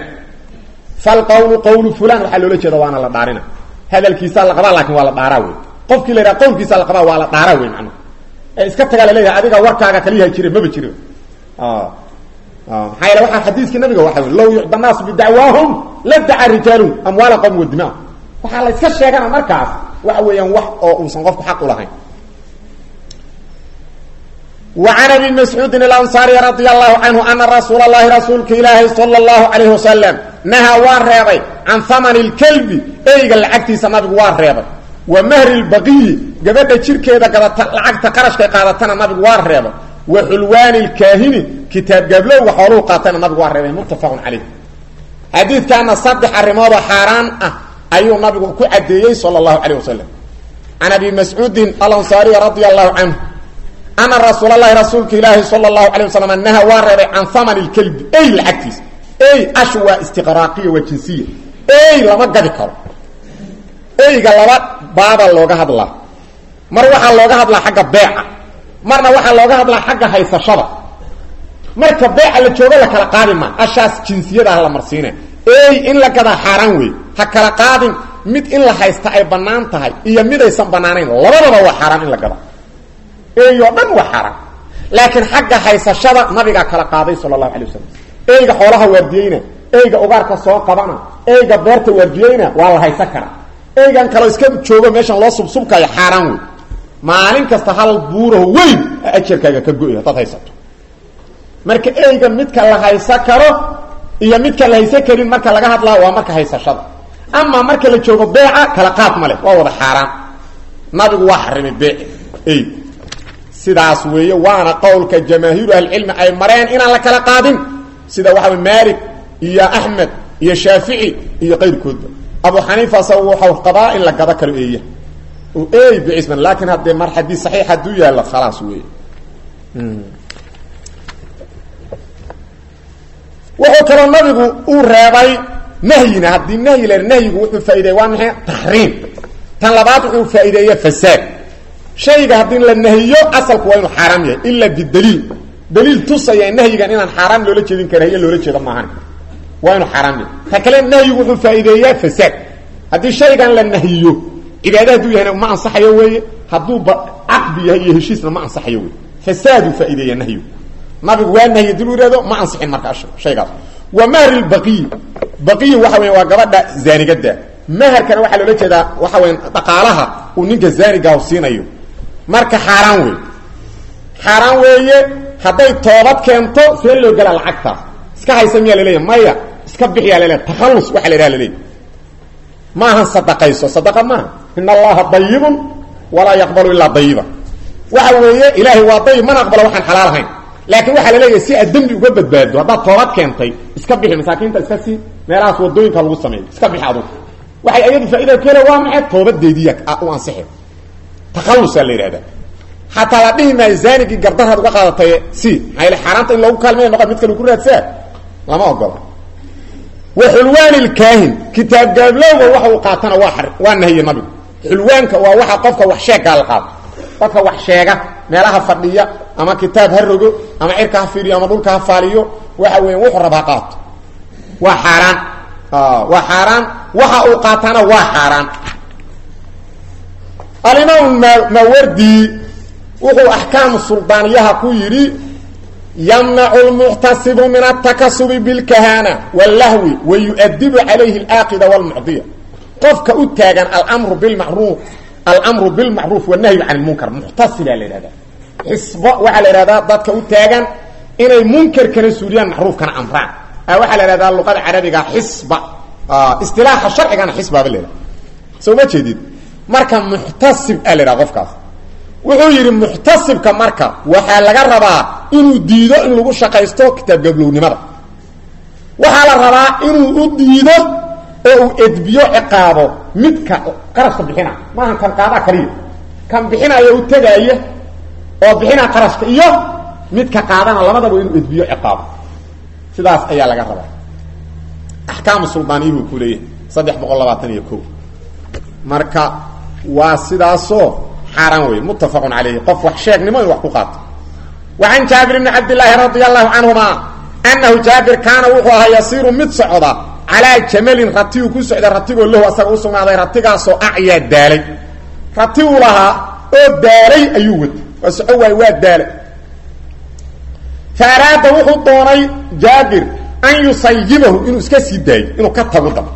fulan waxa loola jeedo waana la dhaarina hadalkiisa la qaba laakiin waa la dhaaraa wey qofkii la yiraahdo qowlkiisa la qaba waa la dhaaraa wey macna iska taga la leeyahay adiga warkaaga kaliya jire maba jiro hayla waxa xadiiskii nabiga waxa law yu'da nas bi da'wahum la da'a rijalun amwala qawm wa dimaa waxa la iska sheegana markaas waxa weeyaan wax oo uusan qofku xaq u lahayn وعن ابي مسعود الانصاري رضي الله عنه ان رسول الله صلى الله عليه وسلم نهى واريبي عن ثمن الكلب ايغا لعقتي سنبي واريبي ومهر البقي gabadha jirkeeda gadata lacagta qarashka qaadatana nabigu wاريبي وحلوان الكاهن كتاب قبله وحولو قاتنا نبي واريبي متفق عليه حديث كان صدح الرماد حرام ايو نبي كو عديي صلى الله عليه وسلم عن ابي مسعود الانصاري رضي الله عنه أن رسول الله صلى الله عليه وسلم أنها وارد عن ثمن الكلب أي العكس أي أشوى استقراقية وجنسية أي لما قدكوا أي قلبات بعض اللوغة الله مروحة اللوغة الله حق بيعة مروحة اللوغة الله حق حيث شبه مركب بيعة اللي تشوغل لك القادمة أشاس جنسية ده الله مرسينة أي إن لك ده حراموي حق القادم مد إن لها يستعي بنانتها إيا مد يسان بنانين لبدا هو حرام إن لك ده ايو دن وحرام لكن حق حيسشده نبيغا كلا قاداي صلى الله عليه وسلم ايغا خولها ورديينا ايغا اوغاركا سو قبانا ايغا beerta wardiyayna waa la haysan kara eegan kala iska joogo meeshan loo subsubka ay xaraan weey maalin kasta hal buuro weyn ajarkaaga ka gooyo dad haysato marka eegan midka la haysan karo iyo midka la haysan karin marka laga hadlaa waa marka haysashada ama marka la joogo beeca kala qaad male waa wada xaraan nabigu waa xarimay beec eey sidaas weeye waana qowlka jamaahiir ahli ay mareen inaan la kala qaadin sida waxa Maalik iyo Ahmed iyo Shaafici iyo qeyrkood Abu Hanifa sawu waxa qabaa in la gada karo eeya oo eey biisman laakiin hadii mar hadii saxiix haduu yaala khalaas weeye wuxuu kala nabigu uu reebay nahyina hadii nahyigu wuxuu faa'iiday waa maxay tahriim tan labaad wuxuu faa'iideeyay fasaad شيء هذين للنهي أصل كوينه حرام إلا بالدليل دليل تصير النهي كان إن حرام لولا شيء كراهية لولا شيء ضمانه وينه حرام فكلام النهي يقول فائدة فساد هذا الشيء كان للنهي إذا هذا دوي هنا ما أنصح يوي هذو عقدي هي هشيس ما أنصح يوي فساد فائدة النهي ما بيقول النهي دليل هذا ما أنصح المركش شيء قال ومهر بقي وحوي وقبض زاني جدا مهر كان واحد لولا كذا وحوي تقالها ونيجي زاني قاوسين أيوه marka xaraan weeye haday toobad keento si loo gal lacagta iska haysan yaa leeyahay maya iska bixiya leeyahay takhallus waxa la leeyahay ma han sadaqayso sadaqa ma inna allaha tayyibun wala yaqbalu illa tayyiba waxa weeye ilaahi waa tayyib man aqbala waxan xalaal ahayn laakiin waxa la leeyahay si adambi uga badbaado hada toobad keentay iska bixi masaakiinta iska si meelaas wadooyinka lagu sameeyo iska bixi adu waxay ayadu faa'iido kale waa maxay toobadeedii u ansixay تخلص اللي هذا حتى لا دي ما زاني قردها وقادتي سي هاي الحرامه ان لو كلمه نقد مثل كل راسه لما اقول وحلوان الكاهن كتاب جاب له وحو قاتنا واحر وانا هي نبي حلوانك waa waxa qofka wax sheeg gal qaad qofka wax sheega meelaha fadhiya ama kitaab harrogo ama cirka fiiriyo ama dhulka faaliyo waxa weyn wuxuu rabaa qaad waa xaaraan waa xaaraan waxa uu qaatana waa xaaraan alimaam mawardi wuxuu axkaamu suldaaniyaha ku yidhi yamnacu lmuctasibu min altakasubi bilkahana wاllahwi wayu'adibu calayhi alaaqida wاlmucdiya qofka u taagan alamru bilmacruuf wanahyu can lmunkar muctasibaa la yidhahdaa xisbo waxaa la yidhahdaa dadka u taagan inay munkarkana suuliyaan macruufkana amraan waxaa la yidhahdaa luqada carabiga xisba istilaaxa sharcigana xisbaaba la yidhahda soo ma jeedid marka muxtasib a la yidhaha qofkaas wuxuu yidhi muxtasibka marka waxaa laga rabaa inuu diido in lagu shaqaysto kitaab gablownimada waxaa la rabaa inuu u diido oo uu edbiyo ciqaabo midka qarashka bixina maahan kan qaadaa kaliya kan bixinaya u tegaaya oo bixina qarashka iyo midka qaadana labadaba inuu edbiyo ciqaabo sidaas ayaa laga rabaa axkaamu suldaaniyuhu ku leeyahay 321 marka waa sidaasoo xaaraan wey muttafaqun calayhi qof wax sheegnimo in wax ku qaato wa can jaabir bni cabdillaahi radia allahu canhuma annahu jaabir kaana wuxuu ahaa yasiiru mid socda calaa jamalin ratigu ku socda ratigoo lahu asaga u sugnaaday ratigaasoo acyaa daalay ratigu lahaa oo daalay ayuu watay waa soco waay waa daalay fa araada wuxuu doonay jaabir an yusayibahu inuu iska sii daayo inuu ka tago dab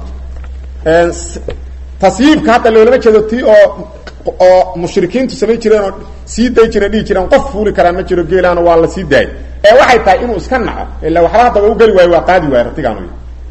tasyiibka hadda loolama jeedo tii oo mushrikiintu samay jireen oo sii day jireen dhihi jireen qof fuuli karaa ma jiro geelaana waa la sii daayay ee waxay tahay inuu iska naco ilaa waxba hadda u geli waayo waa qaadi waayo ratigaanu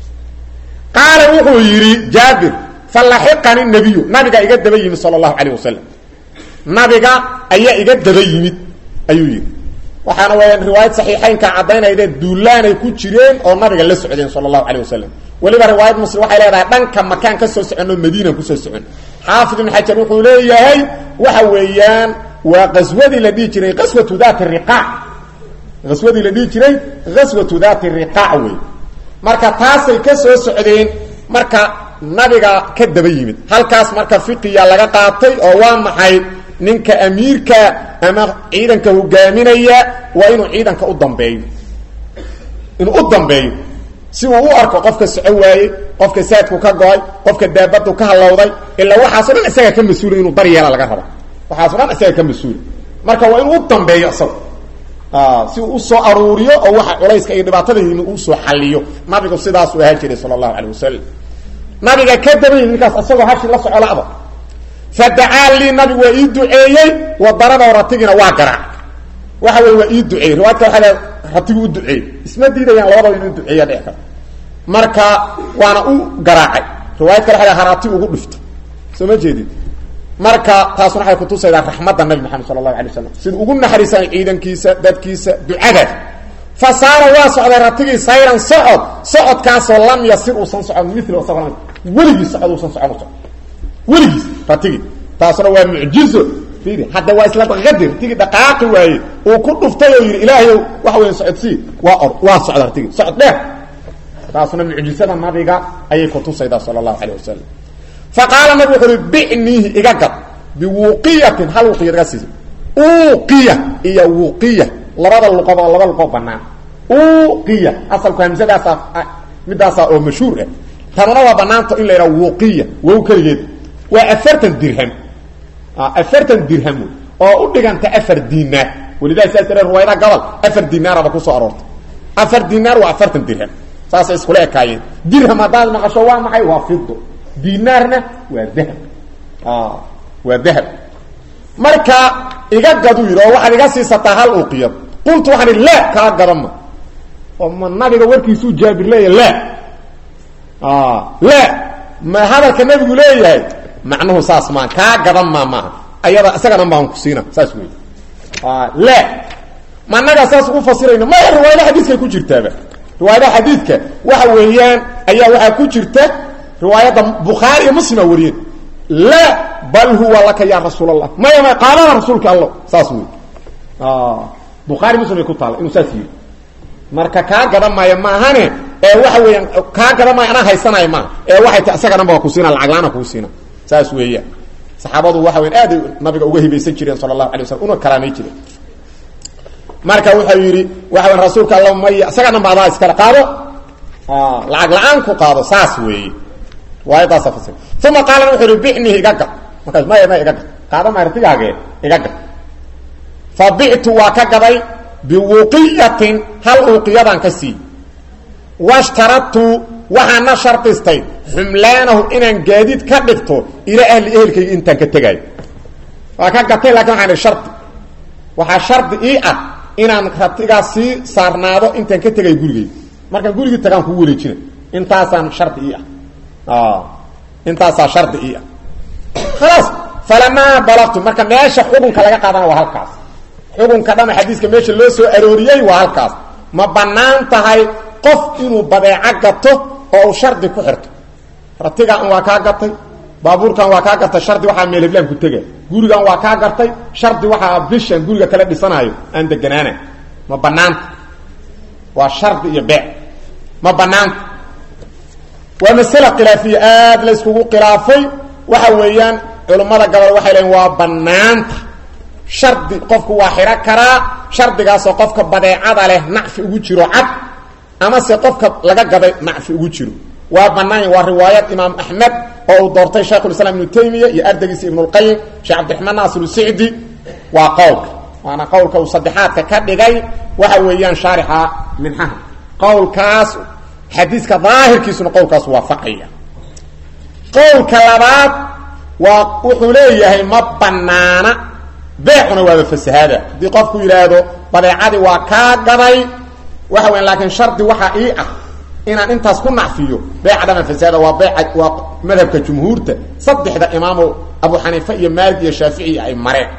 qaala wuxuu yidhi jaabir falaxiqani nabiyu nabiga iga daba yimid sala allahu calayh wasalam nabiga ayaa iga daba yimid ayuu yidhi waxaana wayaan riwaayad saxiixaynka caddaynayde duulaanay ku jireen oo nabiga la socdeen sala allahu calayh wasalam weliba riwaayad muslim waxay leedahay dhanka makaan ka soo soconno madiina kusoo socon xaafid ibn xajar wuxuu leeyahay waxa weeyaan waa qaswadii la dhihi jiray qaswatu daati riqaac qaswadii la dhihi jiray qaswatu daati riqaac wey marka taasay ka soo socdeen marka nabiga ka daba yimid halkaas marka fiqiya laga qaatay oo waa maxay ninka amiirka ama ciidanka hogaaminaya waa inuu ciidanka u dambeeyo inuu u dambeeyo si uu u arko qofka soco waayey qofka saadku ka go-ay qofka daabadu ka halowday ilaa waxaaso dhan isaga ka mas-uula inuu daryeela laga raba waxaaso dhan isaga ka mas-uula marka waa inuu u dambeeyo isaga si uu usoo aruuriyo oo waxa culayska iyo dhibaatada yimi usoo xaliyo nabigu sidaasuu ahaan jiray sala allahu calayh wasalam nabiga ka daba yimid ninkaas isagoo hashi la soco la-da fadacaa lii nabigu waa ii duceeyey wadarada ratigina waa garaac waxa wey waa ii duceeyey riwaayadka waxaa le ratigu u duceeyey isma diidayaan labadaba inuu duceeya dhici karo marka waana u garaacay riwaayad kale waxa harati ugu dhifto soo ma jeedid marka taasuna waxay kutusaydaa raxmadda nabi maxamed sala allahu alay wasalam sida ugu naxariisanay ciidankiisa dadkiisa ducadaas fa saara waa socday ratigii sayran socodkaasoo lam yasir uusan socon milo isagoo weligiis socod uusan socon weligiis ratigii taasuna waa mucjizo fiiri hadda waa isla daqiiqadii ratigii dhaqaaqi waaye uu ku dhuftay oo yidhi ilaahayow waxa weya socodsii waa socda ratigii socod dheer taasuna mucjisada nabiga ayay kutusaydaa sala allahu calayh wasalam faqaala nabig wuxu uhi bicniihi iga gad biwuqiyatin hal wuqiya iga siisa uqiya iyo wuqiya labada luqaba laba luqoo banaan uqiya asalku hamsadaasaa midaasaa oo mashhuur ah tanuna waa banaanto in la yidhaha wuqiya wow keligeed waa 40 dirham 40 dirham oo u dhiganta 4 diinaar walidaa saas dareen ruwayda gobol 4 diinaaraba kusoo aroortay 4 diinaar waa 40 dirham saasay iskula ekaayeen dirham haddaad maqasho waa maxay waa fido diinaarna waa dahab waa dahab marka iga gadu yidhi oo waxaad iga siisataa hal uqiyad qultu waxaan idhi laa kaa gadama oo ma nabiga warkiisuu jaabir leeyahay laa ma hadalka nabigu leeyahay macnuhu saas maan kaa gadan maaha ayada isagana baan ku siina saas wey laa ma naga saas ugu fasirayno ma riwaayada xadiiskay ku jirtaaba riwaayada xadiidka waxa weeyaan ayaa waxaa ku jirta riwaayada bukhaari iyo muslim wariyeen la bal huwa laka ya rasuul allah ma yama qaala rasuulka allah saas wey bukhaari muslim ku taala inuu saas yiri marka ka gadan maayo maahane ee waxa weeyaan ka gadan maayo ana haysanaay ma ee waxay ta asagana baa ku siina lacag laana ku siina saas weeyaan saxaabadu waxa weeyaan aad nabiga uga hibaysan jireen sallallahu alayhi wasallam una karaamay jireen marka wuxuu yiri waxa weeyaan rasuulka allah may asagana baadaa iska qaado lacag la'aan ku qaado saas weeye waayadaas fasir thumma qala wuxuu bixni igaga markaas ma igaga qaado martigaage igaga fabi'tu wa ka gaday biwuqiyatin hal uqiyadan kasi washtaratu waxaana shartistay xumlaanahu inaan gaadiid ka dhigto ila ahli ehelkayga intaan ka tagay waa ka gatay laakiin waxaan sharti waxaa shardi ii ah inaan ratigaasi saarnaado intaan ka tagay gurigayga markaan gurigii tagaan ku wareejina intaasaan shardi ii ah intaasaa shardi ii ah khalaas falamaa balaqtu marka meesha xukunka laga qaadana waa halkaas xukunka dhama xadiiska meesha loo soo arooriyey waa halkaas ma bannaan tahay qof inuu badeeco gato oo uu shardi ku xirto ratigaan waa kaa gatay baabuurkan waa kaa gatay shardi waxaa meel heblaan ku tega gurigan waa kaa gatay shardi waxaa bishan guriga kala dhisanayo aan deganaana ma banaanta waa shardi iyo beec ma banaanta waa masala khilaafiya aad la iskugu khilaafay waxa weeyaan culimmada gobol waxay leeyiin waa banaanta shardi qofku waa xiro karaa shardigaasoo qofka badeecada leh nacfi ugu jiro cad ama se qofka laga gaday nacfi ugu jiro waa banaan waa riwaayad imaam axmed oo uu doortay shaykhul islaam ibnu taymiya iyo ardaygiisa ibnu lqayim sheekh cabdiraxmaan naasir sicdi waa qowlka waana qowlka uu saddexaadka ka dhigay waxa weeyaan shaarixa minxaha qowlkaas xadiiska daahirkiisuna qowlkaas waafaqaya qowlka labaad waa wuxuu leeyahay ma banaana beecuna waaba fasahaada haddii qofku yidhaahdo badeecadii waa kaa gaday waxa weyan laakiin shardi waxaa ii ah inaan intaas ku nacfiyo beeca dhama fasaada waa beec waa madhabka jumhuurta saddexda imaamo abu xaniifa iyo maalik iyo shaafici ay mareen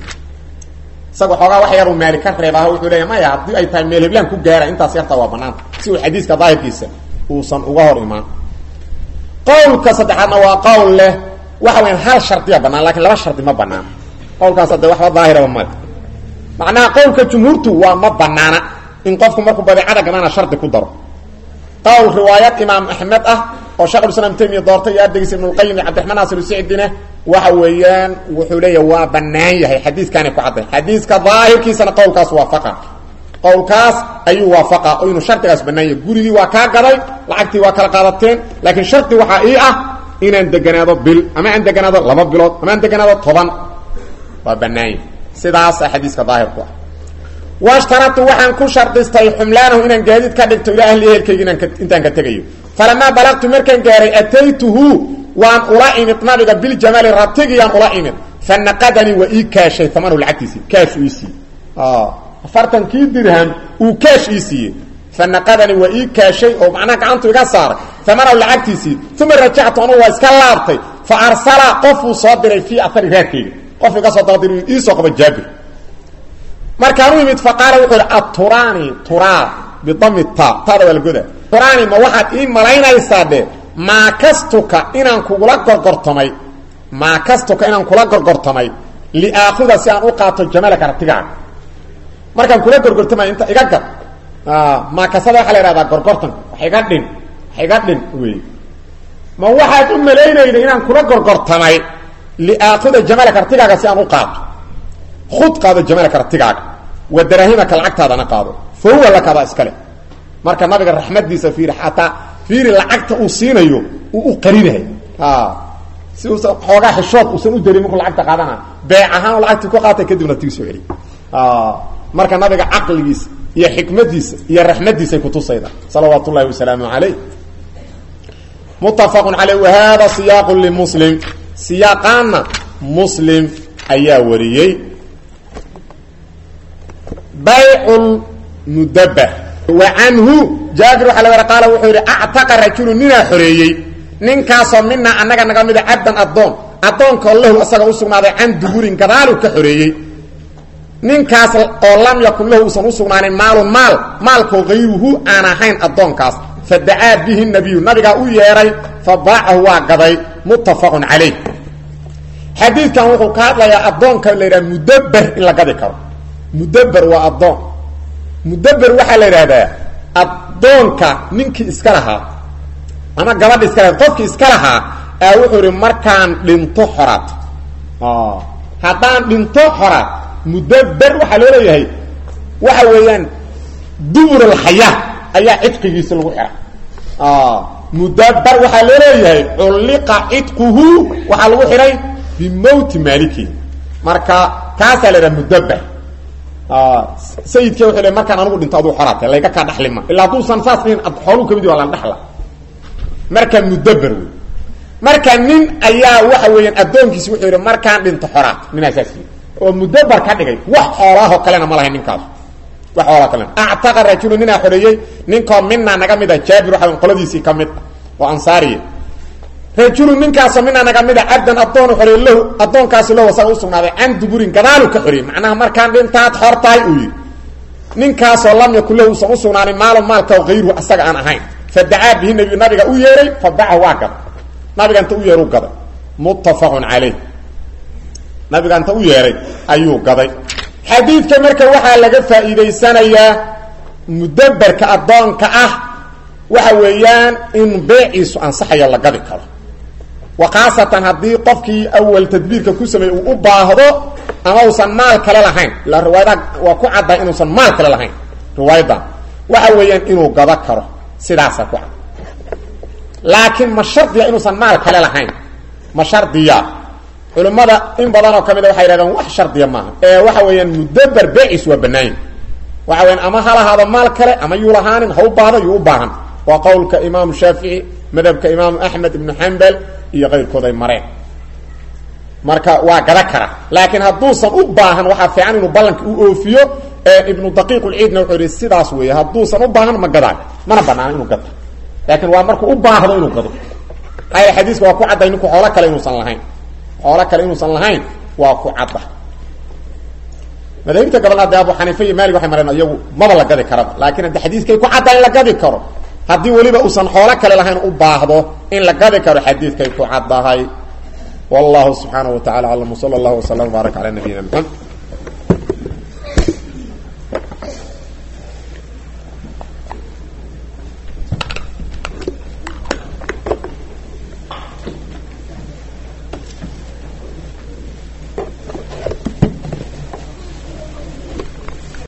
isaga xoogaa wax yar uu maalik ka reebaa wuxuu leeyahay maya haddii ay tahay meel heblaan ku gaara intaas yarta waa banaanta si uu xadiiska daahirkiisa uusan uga hor imaan qowlka saddexaadna waa qowl leh waxa weyan hal shardiya banaan laakiin laba shardi ma banaan qowlkaas hadda waxba daahiraba male macnaha qowlka jumhuurtu waa ma banaana in qofku markuu badeecada gadana shardi ku daro qowl riwaayad imaam axmed ah oo sheekh islaam taymiya doortay iyo ardaygiisa ibnu lqayim iyo cabdiraxmaan naasir sicdina waxa weeyaan wuxuu leeyahay waa banaan yahay xadiiskaani ku cadday xadiiska daahirkiisana qowlkaas waafaqa qowlkaas ayuu waafaqa oo inuu shardigaas banaan yahay gurigii waa kaa gaday lacagtii waa kala qaadateen laakiin shardi waxaa ii ah inaan deganaado bil ama aan deganaado 2 bilood ama aan deganaado 10 waa banaan yahay sidaas xadiiska daahirku ah واشترطت وحن كل شرط استي حملانه إن جديد كدكت إلى أهل كي إنت كتجيو فلما بلغت مركن جاري أتيته وأن أرائم طنابق بالجمال الرتقي أن أرائم فنقدني وإيكاشي ثمنه العكسي كاش إيسي فرتن كي درهم وكاش إيسي فنقدني وإيكاشي أو معناك عنده يقصر ثمنه العكسي ثم رجعت أنا واسكالارتي فأرسل قف صادري في أثر ذاتي قف يقصر صادري إيسو قبل جابر markaanu yimid faqaara wuxuu aturani tura bidami ta tada wal guda turani ma waxaad ii malaynaysaa de ma kastuka inaan kugula gorgortamay ma kastuka inaan kula gorgortamay li aakhudha si aan u qaato jamalaka ratigaa markaan kula gorgortamay inta iga gad ma kasada waxa la yiraahdaa gorgortan wax iga dhin weey ma waxaad u malaynaysaa inaan kula gorgortamay li aakhudha jamalaka ratigaa si aan u qaato خد قاده جمالك رتقاك ودراهمك العقد هذا نقاده فهو لك هذا اسكله marka nabiga raxmadiisa fiir xataa fiir lacagta uu siinayo uu qariinahay si uu xooga xishood uu san u dareemo ku lacagta qaadana beec ahaan lacagta ku qaatay kadibna tii soo celi marka nabiga aqligiisa iyo xikmadiisa iyo raxmadiisa ku tusayda sallallahu wa sallam alayhi muttafaqun alayhi wa hada siyaqun li muslim siyaqana muslim ayaa wariyay بيع مدبر وعنه جابر وحلا قال وحير اعتق رجل ننا خريي نينكاسو منا انغا نغا ميد عبدن ادون كله اسغا وسغناده عن دغورين كدالو كخريي نينكاس او لم يكن له وسغنان مال كو غيره انا حين ادون كاس فدعا به النبي نبيغا او ييري فباعه وقضي متفق عليه حديث كان وحو كادليا ادون كليرا مدبر الا قدي كرو مدبر وأضون مدبر وحلا هذا أضونك منك إسكالها أنا قبل إسكالها طفك إسكالها أوحر مركان لنطحرات هاتان لنطحرات مدبر وحلا هي وحويان دور الحياة أي عتق يسل وحرة mudabbar waxaa loo leeyahay culliqa cidquhu waxaa lagu xihay bimowti maaliki marka kaasaa la yidhaha mudabbar sayidka wuxuu le markaan anugu dhinto aduu xoraatay layga kaa dhaxlima ilaa hadduusan saas dhihin xooluu kamid waa lan dhaxla marka mudabbar wey marka nin ayaa waxa weeyaan addoonkiisi wuxuu yidhi markaan dhinto xoraat ninaa saas yii oo mudabbar ka dhigay wax xoolaahoo kalena ma lahayn ninkaas wax xoolaa kalena actaqa rajulu ninaa xoreeyey ninkoo minaa naga mid a jaabir waxa qoladiisii ka mid oo ansaariya rajulu ninkaasoo minaa naga mid a cabdan addoonu xoreey lahu addoonkaasi lahu asaga usugnaaday can duburin gadaalu ka xoreeyey macnaha markaan dhintaad xor tahay uu yidhi ninkaasoo lam yakun lahu usan usugnaanin maalun maalka hayruhu asaga aan ahayn fadacaa bihi nebiyu nabiga u yeeray fabaca waa gaday nabiga inta u yeeru gaday muttafaqun calayh nabiga inta u yeeray ayuu gaday xadiidka marka waxaa laga faa'iidaysanayaa mudabbarka addoonka ah waxa weeyaan in beeciisu ansaxayo la gadi karo wa khaasatan haddii qofkii awal tadbiirka ku sameeyey uu u baahdo ama uusan maal kale lahayn ilaa riwaayada waa ku cadday inuusan maal kale lahayn riwaayadan waxa weeyaan inuu gado karo sidaasa ku cad laakiin ma shardiya inuusan maal kale lahayn ma shardiya culimmada in badan oo ka mid a waxay yidhahdeen wax shardiya maaha ee waxa weeyaan mudabbar beeciis waa bannaayin waxa weyaan ama ha lahaado maal kale ama yuu lahaanin ha u baahdo yuu u baahan waa qowlka imaamu shaafici madhabka imaamu axmed ibnu xambal iyo keyrkood ay mareen marka waa gada kara laakiin hadduusan u baahan waxaa fiican inuu ballanka u oofiyo ibnu daqiiq ulciidna wuxuu yihi sidaas weeye hadduusan u baahan ma gadaayo mana banaano inuu gado laakiin waa markuu u baahdo inuu gado maxaa xadiiska waa ku cadday ninku xoolo kale inuusan lahayn xoolo kale inuusan lahayn waa ku cadda madaahibta gabalna de abu xaniifa iyo maalik waxay mareen iyagu maba la gadi karaba laakiin haddi xadiiskay ku cadda in la gadi karo haddii weliba uusan xoolo kale lahayn u baahdo in la gadi karo xadiidkay ku caddahay wallahu subxaanahu wa tacala aclam wsala allahu wasalam wbaarak cala nabiyina maxamed